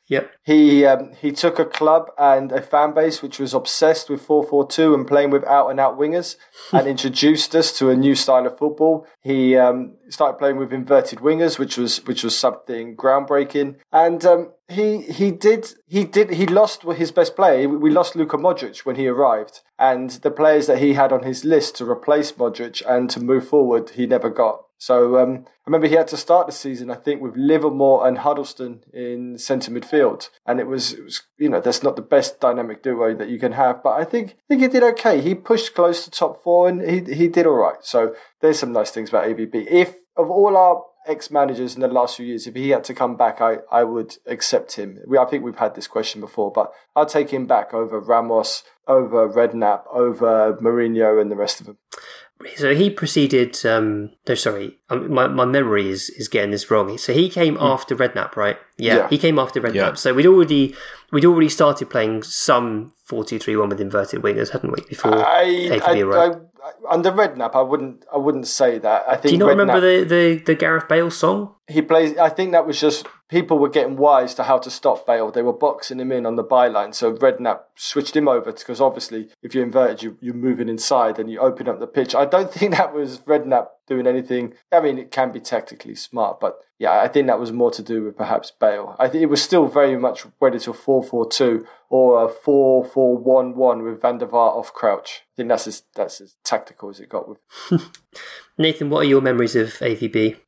Speaker 3: Yep.
Speaker 4: He um, he took a club and a fan base which was obsessed with four four two and playing with out and out wingers, and introduced us to a new style of football. He um, started playing with inverted wingers, which was which was something groundbreaking. And um, he he did he did he lost his best player. We lost Luka Modric when he arrived, and the players that he had on his list to replace Modric and to move forward, he never got. So um, I remember he had to start the season, I think, with Livermore and Huddleston in centre midfield, and it was, it was, you know, that's not the best dynamic duo that you can have. But I think I think he did okay. He pushed close to top four, and he he did all right. So there's some nice things about A V B. If of all our ex-managers in the last few years, if he had to come back, I, I would accept him. We, I think we've had this question before, but I'd take him back over Ramos, over Redknapp, over Mourinho, and the rest of them.
Speaker 3: So he proceeded. Um, no, sorry, um, my my memory is, is getting this wrong. So he came mm. after Redknapp, right? Yeah, yeah, he came after Redknapp. Yeah. So we'd already we'd already started playing some four two three one with inverted wingers, hadn't we? Before
Speaker 4: I, A V B arrived. Under Redknapp, I wouldn't I wouldn't say that. I think.
Speaker 3: Do you not
Speaker 4: Redknapp,
Speaker 3: remember the, the, the Gareth Bale song?
Speaker 4: He plays. I think that was just people were getting wise to how to stop Bale. They were boxing him in on the byline. So Redknapp switched him over because obviously, if you're inverted, you, you're moving inside and you open up the pitch. I don't think that was Redknapp doing anything. I mean, it can be tactically smart, but yeah, I think that was more to do with perhaps Bale. I think it was still very much wedded to a four four two or a four four one one with Van der Vaart off crouch. I think that's as that's as tactical as it got with.
Speaker 3: Nathan, what are your memories of A V B?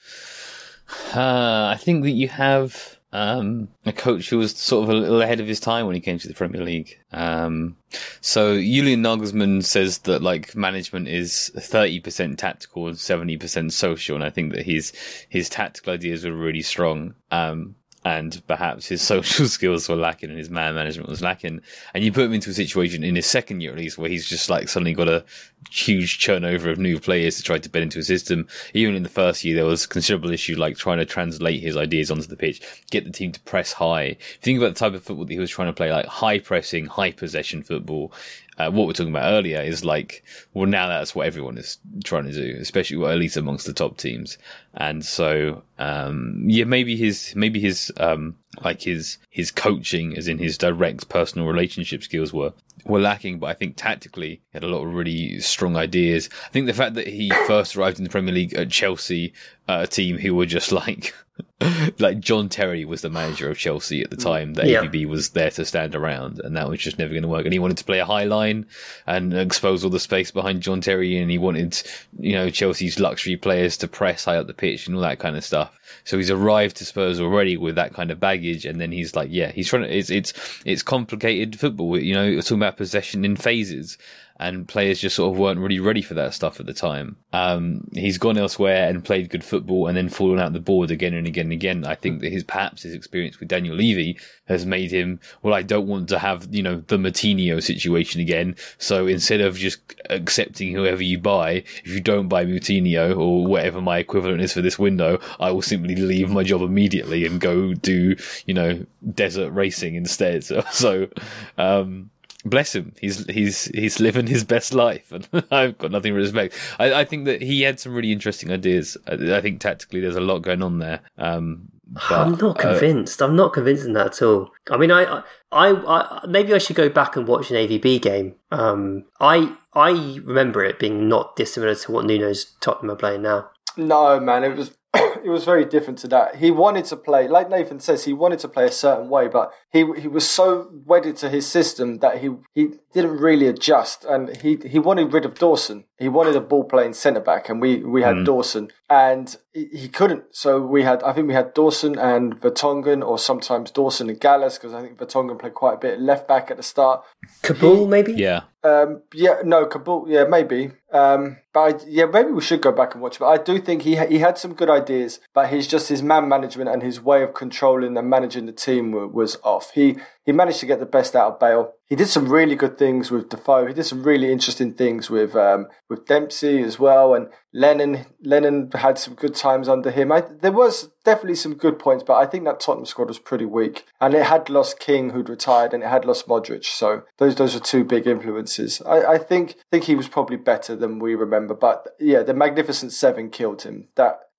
Speaker 5: Uh, I think that you have um, a coach who was sort of a little ahead of his time when he came to the Premier League. Um, so Julian Nagelsmann says that like management is thirty percent tactical and seventy percent social, and I think that his his tactical ideas were really strong. Um, and perhaps his social skills were lacking and his man management was lacking. And you put him into a situation in his second year at least where he's just like suddenly got a huge turnover of new players to try to bed into a system. Even in the first year, there was considerable issue like trying to translate his ideas onto the pitch, get the team to press high. If you think about the type of football that he was trying to play, like high pressing, high possession football, Uh, what we're talking about earlier is like, well, now that's what everyone is trying to do, especially, well, at least amongst the top teams. And so, um, yeah, maybe his, maybe his, um, like his, his coaching, as in his direct personal relationship skills were, were lacking. But I think tactically, he had a lot of really strong ideas. I think the fact that he first arrived in the Premier League at Chelsea, uh, a team who were just like, like John Terry was the manager of Chelsea at the time that yeah. A V B was there to stand around, and that was just never going to work. And he wanted to play a high line and expose all the space behind John Terry, and he wanted, you know, Chelsea's luxury players to press high up the pitch and all that kind of stuff. So he's arrived to Spurs already with that kind of baggage, and then he's like, yeah, he's trying to. It's it's it's complicated football. You know, we're talking about possession in phases. And players just sort of weren't really ready for that stuff at the time. Um, he's gone elsewhere and played good football and then fallen out the board again and again and again. I think that his perhaps his experience with Daniel Levy has made him, well, I don't want to have, you know, the Moutinho situation again. So instead of just accepting whoever you buy, if you don't buy Moutinho or whatever my equivalent is for this window, I will simply leave my job immediately and go do, you know, desert racing instead. So, so um, bless him. He's he's he's living his best life, and I've got nothing but respect. I, I think that he had some really interesting ideas. I, I think tactically, there's a lot going on there. Um, but,
Speaker 3: I'm not convinced. Uh, I'm not convinced in that at all. I mean, I, I, I, maybe I should go back and watch an A V B game. Um, I, I remember it being not dissimilar to what Nuno's Tottenham are playing now.
Speaker 4: No, man, it was. It was very different to that. He wanted to play, like Nathan says, he wanted to play a certain way, but he he was so wedded to his system that he, he didn't really adjust, and he, he wanted rid of Dawson. He wanted a ball-playing centre-back, and we, we had mm. Dawson, and he, he couldn't. So we had, I think we had Dawson and Vertonghen, or sometimes Dawson and Gallas, because I think Vertonghen played quite a bit left-back at the start.
Speaker 3: Kabul, he, maybe?
Speaker 5: Yeah.
Speaker 4: Um, yeah, no, Kabul, yeah, maybe. Um, but I, yeah, maybe we should go back and watch it. But I do think he he had some good ideas, but he's just his man management and his way of controlling and managing the team were, was off. He he managed to get the best out of Bale. He did some really good things with Defoe. He did some really interesting things with um, with Dempsey as well, and Lennon. Lennon had some good times under him. I, there was definitely some good points, but I think that Tottenham squad was pretty weak, and it had lost King, who'd retired, and it had lost Modric. So those those are two big influences. I, I think think he was probably better than we remember, but yeah, the Magnificent Seven killed him. That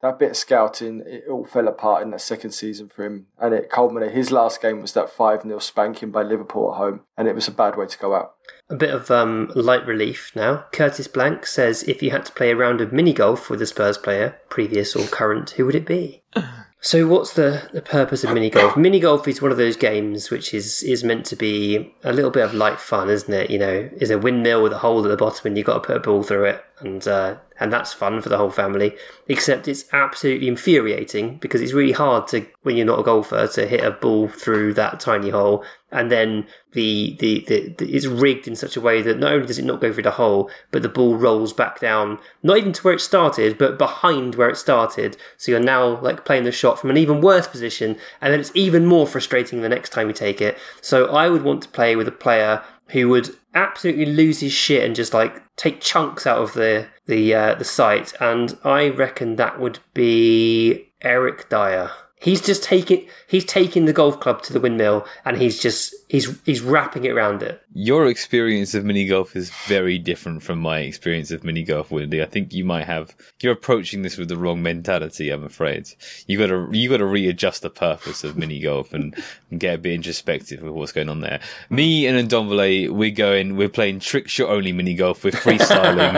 Speaker 4: that bit of scouting, it all fell apart in that second season for him. And it culminated. His last game was that five nil spanking by Liverpool at home. And it was a bad way to go out.
Speaker 3: A bit of um, light relief now. Curtis Blank says, if you had to play a round of mini-golf with a Spurs player, previous or current, who would it be? So what's the, the purpose of mini-golf? Mini-golf is one of those games which is, is meant to be a little bit of light fun, isn't it? You know, it's a windmill with a hole at the bottom and you've got to put a ball through it. And uh, and that's fun for the whole family. Except it's absolutely infuriating because it's really hard to, when you're not a golfer, to hit a ball through that tiny hole. And then the, the, the, the it's rigged in such a way that not only does it not go through the hole, but the ball rolls back down, not even to where it started, but behind where it started. So you're now like playing the shot from an even worse position, and then it's even more frustrating the next time you take it. So I would want to play with a player who would absolutely lose his shit and just like take chunks out of the the uh, the site, and I reckon that would be Eric Dyer. He's just taking he's taking the golf club to the windmill, and he's just he's he's wrapping it around it.
Speaker 5: Your experience of mini golf is very different from my experience of mini golf, Windy. I think you might have you're approaching this with the wrong mentality. I'm afraid you got to you got to readjust the purpose of mini golf and, and get a bit introspective with what's going on there. Me and Ndombele, we're going we're playing trick shot only mini golf. We're freestyling.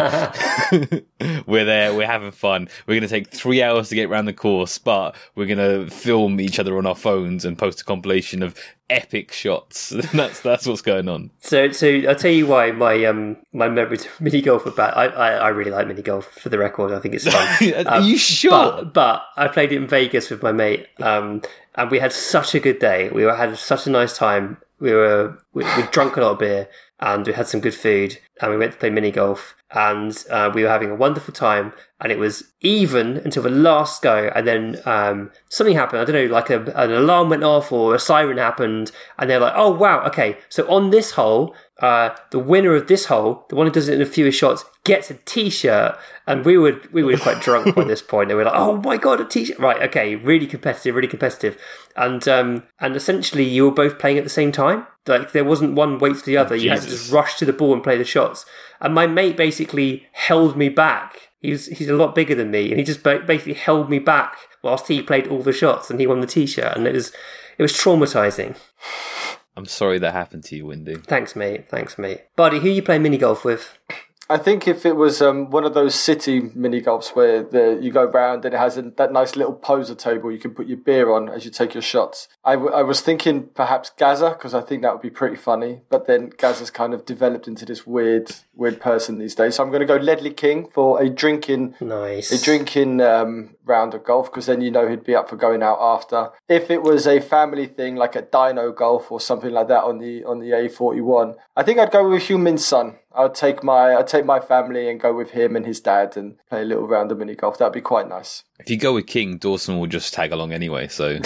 Speaker 5: We're there. We're having fun. We're going to take three hours to get around the course, but we're going to film each other on our phones and post a compilation of epic shots. that's that's what's going on.
Speaker 3: So, so I'll tell you why my um my memories of mini golf are bad. I, I, I really like mini golf. For the record, I think it's fun.
Speaker 5: Are
Speaker 3: um,
Speaker 5: you sure?
Speaker 3: But, but I played it in Vegas with my mate, um, and we had such a good day. We were, had such a nice time. We were we we drunk a lot of beer, and we had some good food, and we went to play mini golf. And uh, we were having a wonderful time, and it was even until the last go, and then um, something happened. I don't know, like a, an alarm went off or a siren happened, and they're like, "Oh wow, okay." So on this hole, uh, the winner of this hole, the one who does it in the fewest shots, gets a T-shirt. And we were we were quite drunk by this point, and we were like, "Oh my god, a T-shirt!" Right, okay, really competitive, really competitive, and um, and essentially you were both playing at the same time. Like there wasn't one wait for the other.
Speaker 5: Oh,
Speaker 3: you had to just rush to the ball and play the shots. And my mate basically held me back. He's he's a lot bigger than me, and he just basically held me back whilst he played all the shots, and he won the T-shirt, and it was it was traumatizing.
Speaker 5: I'm sorry that happened to you, Windy.
Speaker 3: Thanks, mate. Thanks, mate. Buddy, who you playing mini golf with?
Speaker 4: I think if it was um, one of those city mini golfs where the, you go round and it has a, that nice little poser table you can put your beer on as you take your shots. I, w- I was thinking perhaps Gaza, because I think that would be pretty funny. But then Gaza's kind of developed into this weird weird person these days. So I'm going to go Ledley King for a drinking
Speaker 3: nice
Speaker 4: a drinking um, round of golf, because then you know he'd be up for going out after. If it was a family thing like a Dino Golf or something like that on the on the A forty-one, I think I'd go with Heung-Min Son. I'd take my I'd take my family and go with him and his dad and play a little round of mini golf. That'd be quite nice.
Speaker 5: If you go with King, Dawson will just tag along anyway. So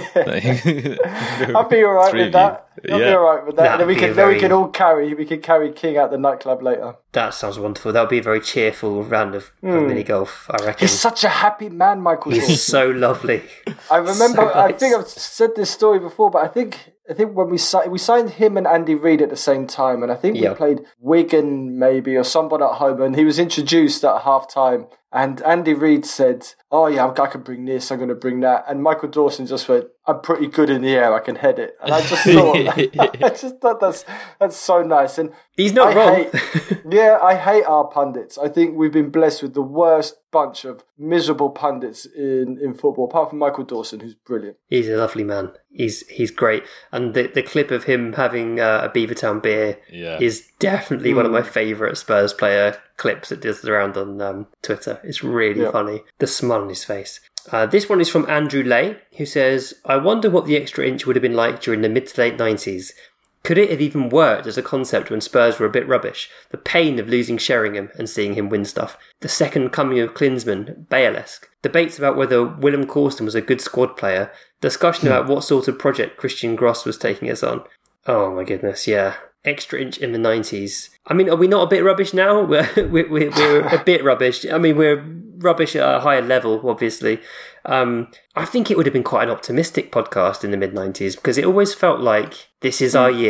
Speaker 4: I'd be all right with that. I'd
Speaker 5: yeah.
Speaker 4: be all right with that. And then we can
Speaker 3: very...
Speaker 4: then we can all carry we can carry King out the nightclub later.
Speaker 3: That sounds wonderful. That would be a very cheerful round of, mm. of mini golf, I reckon.
Speaker 4: He's such a happy man, Michael.
Speaker 3: He's
Speaker 4: Dawson.
Speaker 3: so lovely.
Speaker 4: I remember.
Speaker 3: So nice.
Speaker 4: I think I've said this story before, but I think. I think when we si- we signed him and Andy Reid at the same time, and I think
Speaker 3: yep.
Speaker 4: we played Wigan maybe or someone at home, and he was introduced at half time, and Andy Reid said, "Oh yeah, I can bring this, I'm going to bring that," and Michael Dawson just went, "I'm pretty good in the air, I can head it," and I just thought, I just thought that's that's so nice, and
Speaker 3: he's not
Speaker 4: I
Speaker 3: wrong.
Speaker 4: Hate, yeah, I hate our pundits. I think we've been blessed with the worst bunch of miserable pundits in, in football, apart from Michael Dawson, who's brilliant.
Speaker 3: He's a lovely man. He's he's great. And the, the clip of him having uh, a Beavertown beer
Speaker 5: yeah.
Speaker 3: is definitely mm. one of my favourite Spurs player clips that does around on um, Twitter. It's really yeah. funny. The smile on his face. Uh, this one is from Andrew Lay, who says, "I wonder what the extra inch would have been like during the mid to late nineties. Could it have even worked as a concept when Spurs were a bit rubbish? The pain of losing Sheringham and seeing him win stuff. The second coming of Klinsmann, Bale-esque. Debates about whether Willem Corsten was a good squad player. Discussion about what sort of project Christian Gross was taking us on." Oh my goodness, yeah. Extra inch in the nineties. I mean, are we not a bit rubbish now? We're, we're, we're a bit rubbish. I mean, we're rubbish at a higher level, obviously. Um, I think it would have been quite an optimistic podcast in the mid-nineties, because it always felt like this is our year.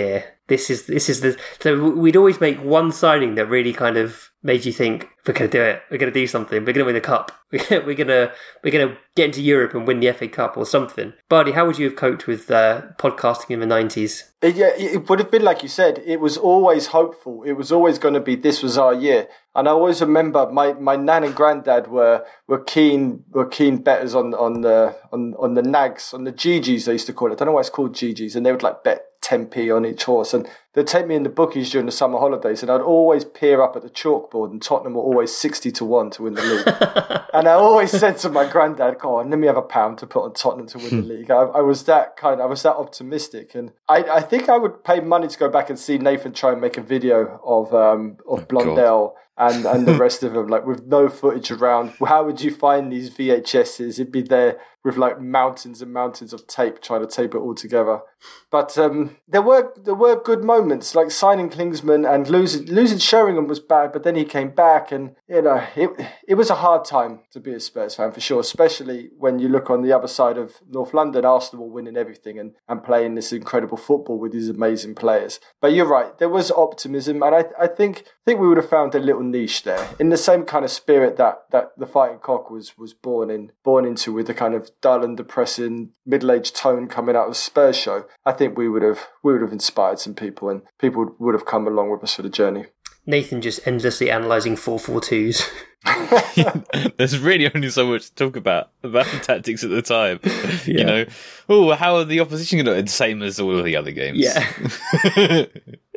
Speaker 3: This is this is the so we'd always make one signing that really kind of made you think we're going to do it, we're going to do something, we're going to win the cup, we're going to we're going to get into Europe and win the F A Cup or something. Bardi, how would you have coped with uh, podcasting in the nineties?
Speaker 4: Yeah, it would have been like you said. It was always hopeful. It was always going to be this was our year. And I always remember my, my nan and granddad were were keen were keen betters on on the on on the nags, on the G Gs they used to call it. I don't know why it's called G Gs, and they would like bet ten p on each horse, and they'd take me in the bookies during the summer holidays, and I'd always peer up at the chalkboard, and Tottenham were always sixty to one to win the league. And I always said to my granddad, "Go on, let me have a pound to put on Tottenham to win the league." I, I was that kind. I was that optimistic, and I, I think I would pay money to go back and see Nathan try and make a video of um of Blondell. and and the rest of them, like with no footage around. How would you find these V H S's? It'd be there with like mountains and mountains of tape trying to tape it all together. But um, there were there were good moments, like signing Klinsmann and losing losing Sheringham was bad, but then he came back, and you know it it was a hard time to be a Spurs fan for sure, especially when you look on the other side of North London, Arsenal winning everything and, and playing this incredible football with these amazing players. But you're right, there was optimism, and I I think I think we would have found a little niche there in the same kind of spirit that that the Fighting Cock was was born in born into, with the kind of dull and depressing middle-aged tone coming out of the Spurs show. I think we would have we would have inspired some people, and people would, would have come along with us for the journey.
Speaker 3: Nathan just endlessly analysing four four twos.
Speaker 5: There's really only so much to talk about about the tactics at the time. Yeah. You know, oh, how are the opposition going to do it? Same as all of the other games.
Speaker 3: Yeah.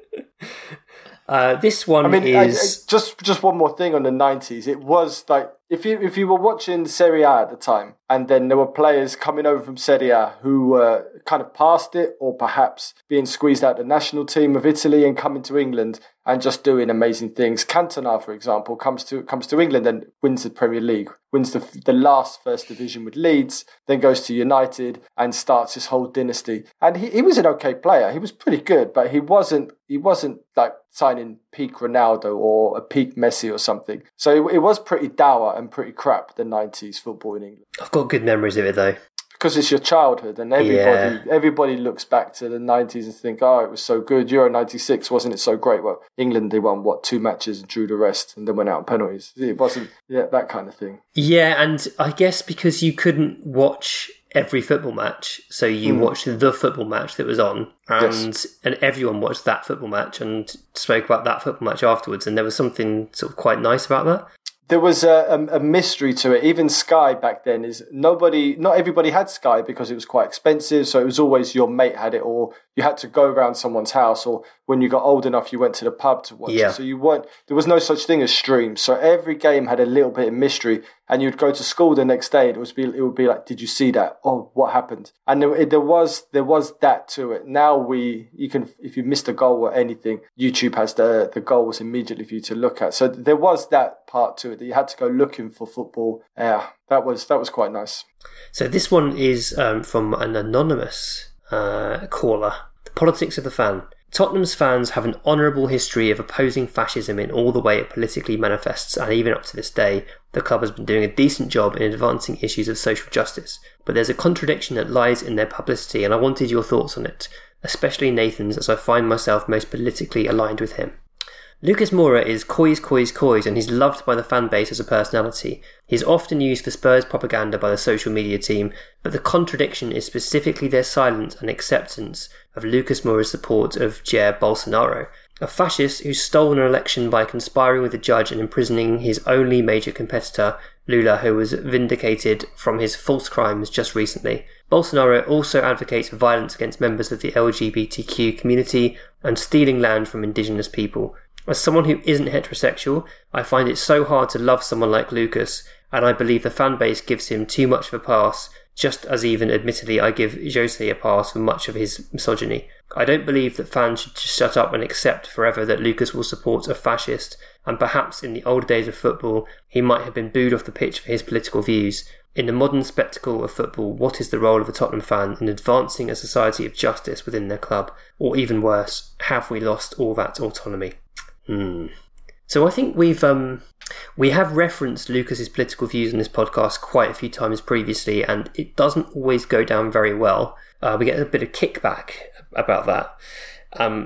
Speaker 3: Uh, this one I mean, is
Speaker 4: I, I, just just one more thing on the nineties. It was like if you if you were watching Serie A at the time, and then there were players coming over from Serie A who were kind of past it, or perhaps being squeezed out the national team of Italy and coming to England and just doing amazing things. Cantona, for example, comes to comes to England and wins the Premier League, wins the the last First Division with Leeds, then goes to United and starts his whole dynasty. And he, he was an okay player. He was pretty good, but he wasn't he wasn't like signing peak Ronaldo or a peak Messi or something. So it, it was pretty dour and pretty crap, the nineties football in England.
Speaker 3: I've got good memories of it though.
Speaker 4: Because it's your childhood, and everybody yeah. everybody looks back to the nineties and think, oh, it was so good. Euro ninety-six, wasn't it so great? Well, England, they won, what, two matches and drew the rest and then went out on penalties. It wasn't yeah, that kind of thing.
Speaker 3: Yeah, and I guess because you couldn't watch every football match, so you mm. watched the football match that was on, and yes. and everyone watched that football match and spoke about that football match afterwards, and there was something sort of quite nice about that.
Speaker 4: There was a, a, a mystery to it. Even Sky back then is nobody, not everybody had Sky because it was quite expensive. So it was always your mate had it, or you had to go around someone's house, or when you got old enough, you went to the pub to watch
Speaker 3: yeah.
Speaker 4: it. So you weren't, there was no such thing as streams. So every game had a little bit of mystery, and you'd go to school the next day and it was be, it would be like, did you see that? Oh, what happened? And there, there was, there was that to it. Now we, you can, if you missed a goal or anything, YouTube has the, the goals immediately for you to look at. So there was that part to it, that you had to go looking for football. Yeah, that was, that was quite nice.
Speaker 3: So this one is um, from an anonymous uh, caller. The politics of the fan. Tottenham's fans have an honourable history of opposing fascism in all the way it politically manifests, and even up to this day, the club has been doing a decent job in advancing issues of social justice. But there's a contradiction that lies in their publicity, and I wanted your thoughts on it, especially Nathan's, as I find myself most politically aligned with him. Lucas Moura is coys, coys, coys, and he's loved by the fan base as a personality. He's often used for Spurs propaganda by the social media team, but the contradiction is specifically their silence and acceptance of Lucas Moura's support of Jair Bolsonaro, a fascist who stole an election by conspiring with a judge and imprisoning his only major competitor, Lula, who was vindicated from his false crimes just recently. Bolsonaro also advocates violence against members of the L G B T Q community and stealing land from indigenous people. As someone who isn't heterosexual, I find it so hard to love someone like Lucas, and I believe the fan base gives him too much of a pass, just as even admittedly I give Jose a pass for much of his misogyny. I don't believe that fans should just shut up and accept forever that Lucas will support a fascist, and perhaps in the old days of football he might have been booed off the pitch for his political views. In the modern spectacle of football, what is the role of a Tottenham fan in advancing a society of justice within their club? Or even worse, have we lost all that autonomy? Hmm. So I think we've um, we have referenced Lucas's political views on this podcast quite a few times previously, and it doesn't always go down very well. Uh, we get a bit of kickback about that. Um,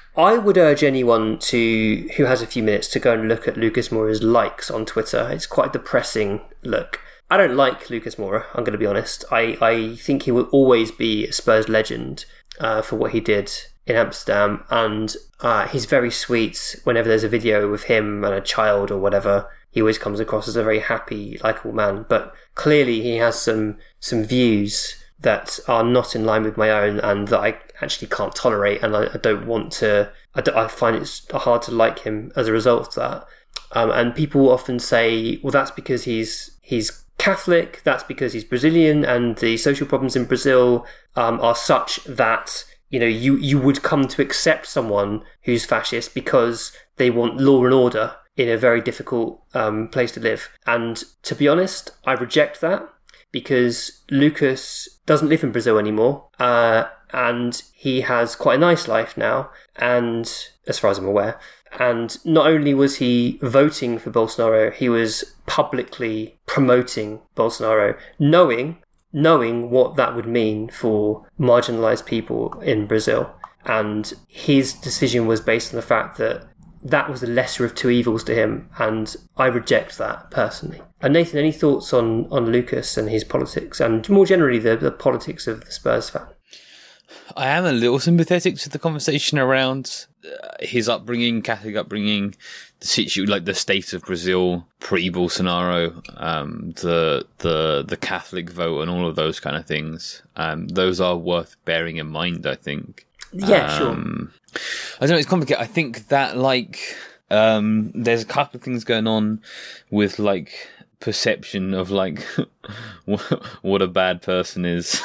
Speaker 3: I would urge anyone to who has a few minutes to go and look at Lucas Moura's likes on Twitter. It's quite a depressing look. I don't like Lucas Moura, I'm going to be honest. I, I think he will always be a Spurs legend uh, for what he did in Amsterdam, and uh, he's very sweet. Whenever there's a video with him and a child or whatever, he always comes across as a very happy, likeable man. But clearly he has some some views that are not in line with my own and that I actually can't tolerate, and I, I don't want to... I, don't, I find it hard to like him as a result of that. Um, and people often say, well, that's because he's he's Catholic, that's because he's Brazilian, and the social problems in Brazil um, are such that, you know, you, you would come to accept someone who's fascist because they want law and order in a very difficult um, place to live. And to be honest, I reject that, because Lucas doesn't live in Brazil anymore, uh, and he has quite a nice life now, and as far as I'm aware. And not only was he voting for Bolsonaro, he was publicly promoting Bolsonaro, knowing knowing what that would mean for marginalised people in Brazil. And his decision was based on the fact that that was the lesser of two evils to him, and I reject that personally. And Nathan, any thoughts on, on Lucas and his politics, and more generally the, the politics of the Spurs fan?
Speaker 5: I am a little sympathetic to the conversation around uh, his upbringing, Catholic upbringing, the situ- like the state of Brazil pre-Bolsonaro, um, the the the Catholic vote, and all of those kind of things. Um, those are worth bearing in mind, I think.
Speaker 3: Yeah,
Speaker 5: um, sure. I don't know, it's complicated. I think that, like, um, there's a couple of things going on with, like, perception of, like, what a bad person is.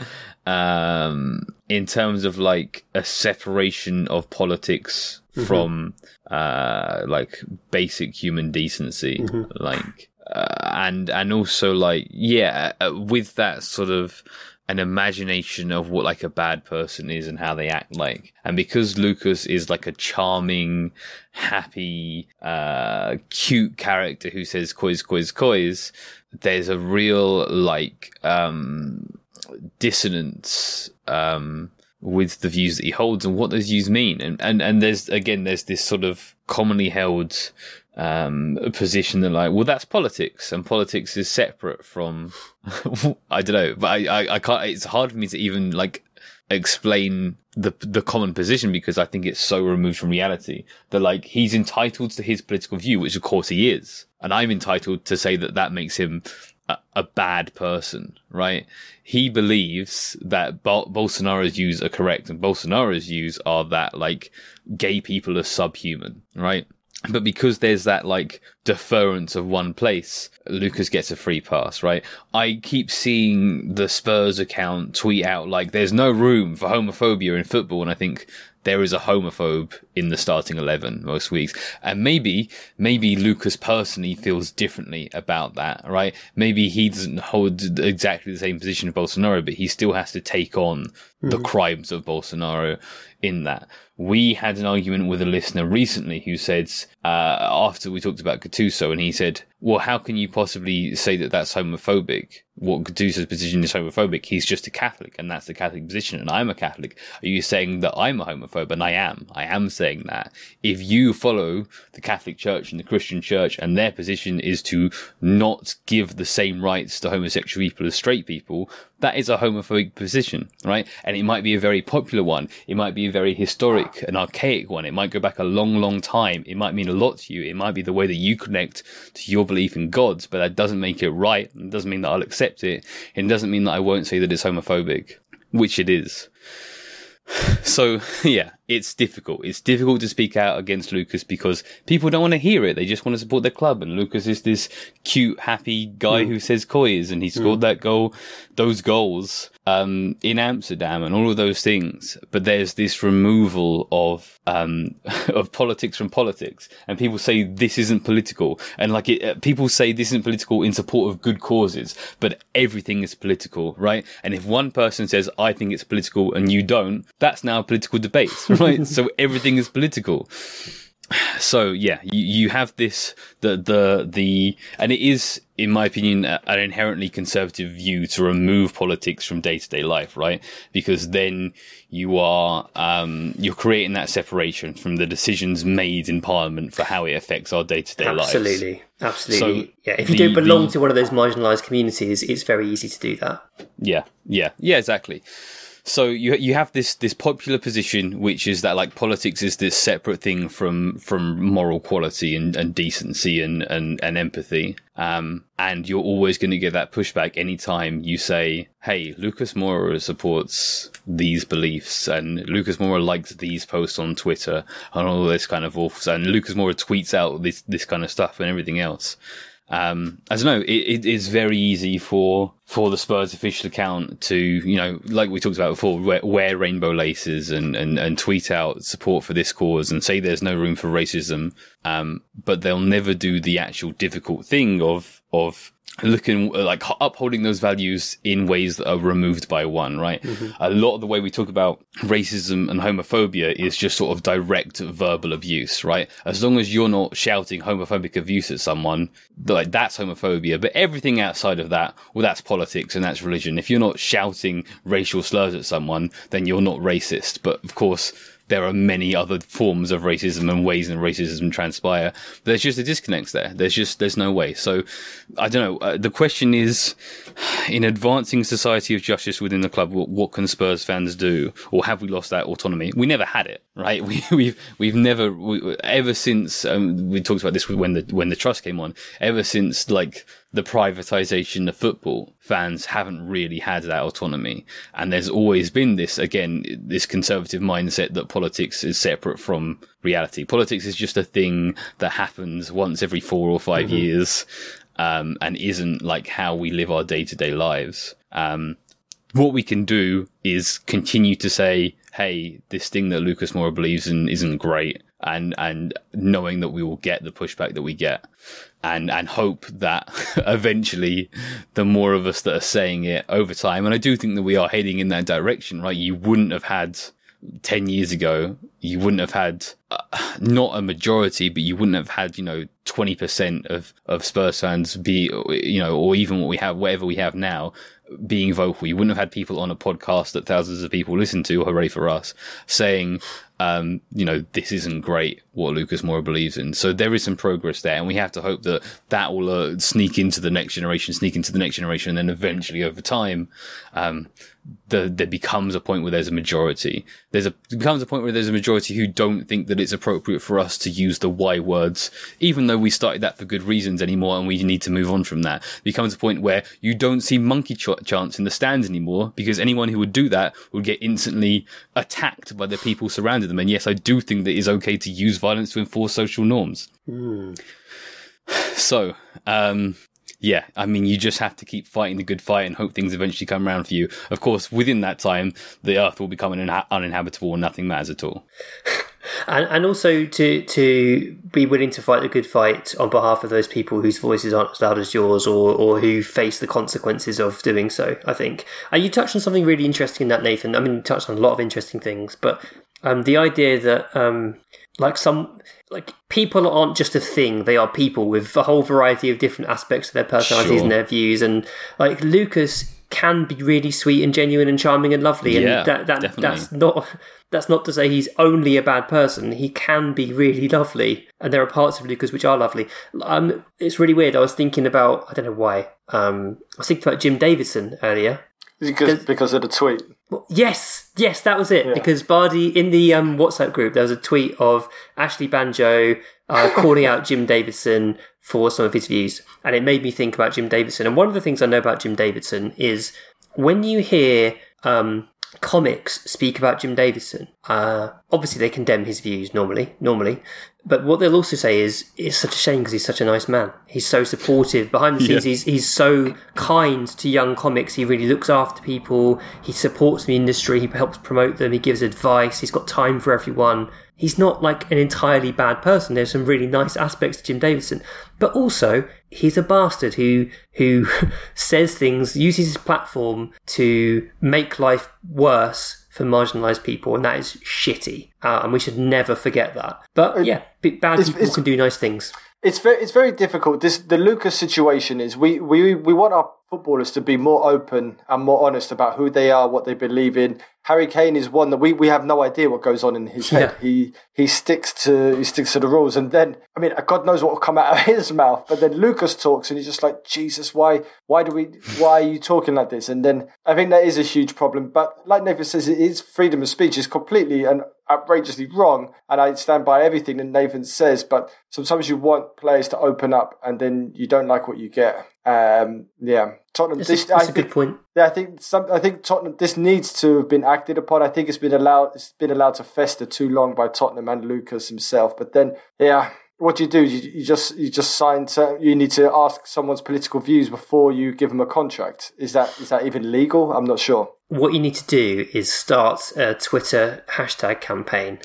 Speaker 5: um, in terms of, like, a separation of politics mm-hmm. from, uh, like, basic human decency. Mm-hmm. Like, uh, and, and also, like, yeah, uh, with that sort of an imagination of what, like, a bad person is and how they act like. And because Lucas is like a charming, happy, uh, cute character who says cois, cois, cois, there's a real, like, um, dissonance, um, with the views that he holds and what those views mean. And, and, and there's, again, there's this sort of commonly held, um, position that, like, well, that's politics, and politics is separate from, I don't know, but I, I, I can't, it's hard for me to even, like, explain the the common position, because I think it's so removed from reality that, like, he's entitled to his political view, which of course he is, and I'm entitled to say that that makes him a, a bad person, right? He believes that Bol- Bolsonaro's views are correct, and Bolsonaro's views are that, like, gay people are subhuman, right? But because there's that, like, deference of one place, Lucas gets a free pass, right? I keep seeing the Spurs account tweet out, like, there's no room for homophobia in football, and I think there is a homophobe in the starting eleven most weeks. And maybe, maybe Lucas personally feels differently about that, right? Maybe he doesn't hold exactly the same position as Bolsonaro, but he still has to take on mm-hmm. the crimes of Bolsonaro in that. We had an argument with a listener recently who said, uh, after we talked about Gattuso, and he said, well, how can you possibly say that that's homophobic? What Gattuso's position is homophobic? He's just a Catholic, and that's the Catholic position, and I'm a Catholic. Are you saying that I'm a homophobe? And I am. I am saying that. If you follow the Catholic Church and the Christian Church, and their position is to not give the same rights to homosexual people as straight people, that is a homophobic position, right? And it might be a very popular one. It might be a very historic and archaic one. It might go back a long, long time. It might mean a lot to you. It might be the way that you connect to your belief in gods, but that doesn't make it right. It doesn't mean that I'll accept it. It doesn't mean that I won't say that it's homophobic, which it is. So, yeah, it's difficult. It's difficult to speak out against Lucas because people don't want to hear it. They just want to support their club. And Lucas is this cute, happy guy mm. who says cois, and he scored mm. that goal, those goals, um, in Amsterdam and all of those things. But there's this removal of, um, of politics from politics. And people say this isn't political. And like it, uh, people say this isn't political in support of good causes, but everything is political, right? And if one person says, I think it's political and you don't, that's now a political debate, right? So everything is political. So yeah, you, you have this the the the and it is, in my opinion, a, an inherently conservative view to remove politics from day to day life, right? Because then you are um, you're creating that separation from the decisions made in Parliament for how it affects our day to day lives.
Speaker 3: Absolutely, absolutely.
Speaker 5: So
Speaker 3: yeah, if you
Speaker 5: the,
Speaker 3: don't belong
Speaker 5: the,
Speaker 3: to one of those marginalised communities, it's very easy to do that.
Speaker 5: Yeah, yeah, yeah, exactly. So you you have this this popular position, which is that like politics is this separate thing from from moral quality and, and decency and, and, and empathy. Um, and you're always going to get that pushback anytime you say, hey, Lucas Moura supports these beliefs and Lucas Moura likes these posts on Twitter and all this kind of awful stuff. And Lucas Moura tweets out this, this kind of stuff and everything else. Um, I don't know, it, it is very easy for, for the Spurs official account to, you know, like we talked about before, wear, wear rainbow laces and, and, and tweet out support for this cause and say there's no room for racism. Um, but they'll never do the actual difficult thing of, of looking like upholding those values in ways that are removed by one, right? Mm-hmm. A lot of the way we talk about racism and homophobia is just sort of direct verbal abuse, right? As long as you're not shouting homophobic abuse at someone, like that's homophobia. But everything outside of that, well, that's politics and that's religion. If you're not shouting racial slurs at someone, then you're not racist. But of course, there are many other forms of racism and ways in racism transpire. There's just a disconnect there. There's just, there's no way. So, I don't know. Uh, the question is, in advancing society of justice within the club, what, what can Spurs fans do? Or have we lost that autonomy? We never had it, right? We, we've, we've never, we, ever since, um, we talked about this when the, when the trust came on, ever since, like, the privatization of football, fans haven't really had that autonomy. And there's always been this, again, this conservative mindset that politics is separate from reality. Politics is just a thing that happens once every four or five mm-hmm. years, um, and isn't like how we live our day-to-day lives. Um, what we can do is continue to say, hey, this thing that Lucas Moura believes in isn't great. And, and knowing that we will get the pushback that we get. And, and hope that eventually the more of us that are saying it over time, and I do think that we are heading in that direction, right? You wouldn't have had ten years ago, you wouldn't have had uh, not a majority, but you wouldn't have had, you know, twenty percent of, of Spurs fans be, you know, or even what we have, whatever we have now, being vocal. You wouldn't have had people on a podcast that thousands of people listen to, hooray for us, saying, um, you know, this isn't great, what Lucas Moura believes in. So there is some progress there, and we have to hope that that will uh, sneak into the next generation, sneak into the next generation, and then eventually over time, um, the, there becomes a point where there's a majority. There's a, becomes a point where there's a majority who don't think that it's appropriate for us to use the Y words, even though we started that for good reasons anymore, and we need to move on from that. It becomes a point where you don't see monkey ch- chants in the stands anymore, because anyone who would do that would get instantly attacked by the people surrounding them. And yes, I do think that it's okay to use violence to enforce social norms. Mm. So, um, yeah, I mean, you just have to keep fighting the good fight and hope things eventually come around for you. Of course, within that time, the earth will become uninha- uninhabitable and nothing matters at all.
Speaker 3: And, and also to to be willing to fight the good fight on behalf of those people whose voices aren't as loud as yours, or or who face the consequences of doing so, I think. And you touched on something really interesting in that, Nathan. I mean, you touched on a lot of interesting things, but um, the idea that um, like some... like people aren't just a thing, they are people with a whole variety of different aspects of their personalities sure. and their views. And like Lucas can be really sweet and genuine and charming and lovely. And
Speaker 5: yeah,
Speaker 3: that, that that's not that's not to say he's only a bad person. He can be really lovely. And there are parts of Lucas which are lovely. Um, it's really weird. I was thinking about, I don't know why, um, I was thinking about Jim Davidson earlier.
Speaker 4: Because, because of the tweet.
Speaker 3: Well, yes, yes, that was it.
Speaker 4: Yeah.
Speaker 3: Because Bardi, in the um, WhatsApp group, there was a tweet of Ashley Banjo uh, calling out Jim Davidson for some of his views. And it made me think about Jim Davidson. And one of the things I know about Jim Davidson is when you hear um, comics speak about Jim Davidson, uh, obviously they condemn his views normally, normally. But what they'll also say is, it's such a shame because he's such a nice man. He's so supportive. Behind the scenes, yeah. he's he's so kind to young comics. He really looks after people. He supports the industry. He helps promote them. He gives advice. He's got time for everyone. He's not like an entirely bad person. There's some really nice aspects to Jim Davidson. But also, he's a bastard who who says things, uses his platform to make life worse for marginalised people, and that is shitty. Uh, and we should never forget that. But yeah, bad
Speaker 4: it's,
Speaker 3: people
Speaker 4: it's,
Speaker 3: can do nice things.
Speaker 4: It's very, it's very difficult. This the Lucas situation is we, we, we want our footballers to be more open and more honest about who they are, what they believe in. Harry Kane is one that we, we have no idea what goes on in his head.
Speaker 3: Yeah.
Speaker 4: He he sticks to he sticks to the rules, and then I mean, God knows what will come out of his mouth. But then Lucas talks, and he's just like, Jesus, why why do we why are you talking like this? And then I think that is a huge problem. But like Nathan says, it is freedom of speech is completely and outrageously wrong, and I stand by everything that Nathan says. But sometimes you want players to open up, and then you don't like what you get. Um, yeah, Tottenham.
Speaker 3: That's,
Speaker 4: this,
Speaker 3: a, that's
Speaker 4: I
Speaker 3: a good
Speaker 4: think,
Speaker 3: point.
Speaker 4: Yeah, I think some. I think Tottenham. This needs to have been acted upon. I think it's been allowed. It's been allowed to fester too long by Tottenham and Lucas himself. But then, yeah, what do you do? You, you just you just sign. To, you need to ask someone's political views before you give them a contract. Is that is that even legal? I'm not sure.
Speaker 3: What you need to do is start a Twitter hashtag campaign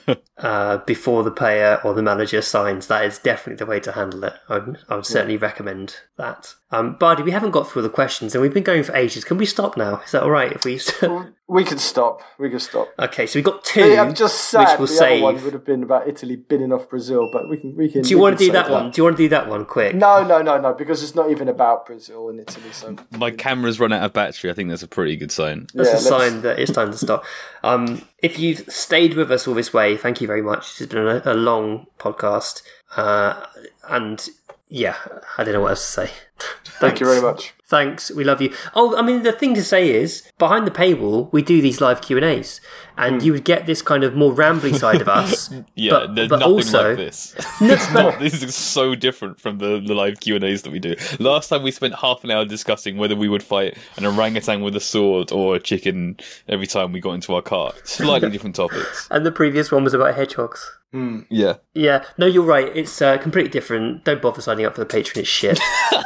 Speaker 3: uh, before the player or the manager signs. That is definitely the way to handle it. I would, I would certainly yeah. recommend that. Um, Bardi, we haven't got through the questions, and we've been going for ages. Can we stop now? Is that all right? If we
Speaker 4: we can stop. We can stop.
Speaker 3: Okay, so we've got two.
Speaker 4: Yeah, I'm just sad.
Speaker 3: Which we'll
Speaker 4: the
Speaker 3: save.
Speaker 4: other one would have been about Italy binning off Brazil, but we can. We can.
Speaker 3: Do you
Speaker 4: we
Speaker 3: want
Speaker 4: can
Speaker 3: to do that,
Speaker 4: that
Speaker 3: one? Do you want to do that one quick?
Speaker 4: No, no, no, no, because it's not even about Brazil and Italy. So
Speaker 5: my camera's run out of battery. I think that's a pretty good sign.
Speaker 3: That's
Speaker 4: yeah,
Speaker 3: a sign that it's time to stop. Um, if you've stayed with us all this way, thank you very much. It's been a, a long podcast, uh, and yeah, I don't know what else to say.
Speaker 4: Thank you very much.
Speaker 3: Thanks, we love you. Oh, I mean, the thing to say is, behind the paywall, we do these live Q and A's, and mm. you would get this kind of more rambly side of us.
Speaker 5: yeah,
Speaker 3: but,
Speaker 5: there's
Speaker 3: but
Speaker 5: nothing
Speaker 3: also,
Speaker 5: like this.
Speaker 3: No,
Speaker 5: it's not, this is so different from the, the live Q and A's that we do. Last time we spent half an hour discussing whether we would fight an orangutan with a sword or a chicken every time we got into our car. Slightly different topics.
Speaker 3: And the previous one was about hedgehogs.
Speaker 5: Mm. Yeah.
Speaker 3: Yeah, no, you're right. It's uh, completely different. Don't bother signing up for the Patreon, it's shit.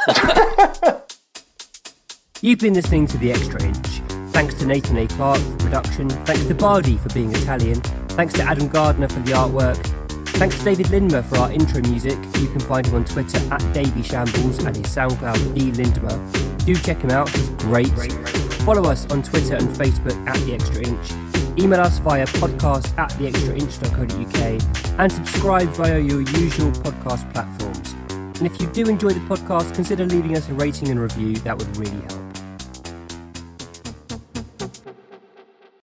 Speaker 6: You've been listening to The Extra Inch. Thanks to Nathan A. Clark for production. Thanks to Bardi for being Italian. Thanks to Adam Gardner for the artwork. Thanks to David Lindmer for our intro music. You can find him on Twitter at Davy Shambles and his SoundCloud D Lindmer. Do check him out, he's great. Follow us on Twitter and Facebook at The Extra Inch. Email us via podcast at the extra inch dot co dot uk and subscribe via your usual podcast platforms. And if you do enjoy the podcast, consider leaving us a rating and review. That would really help.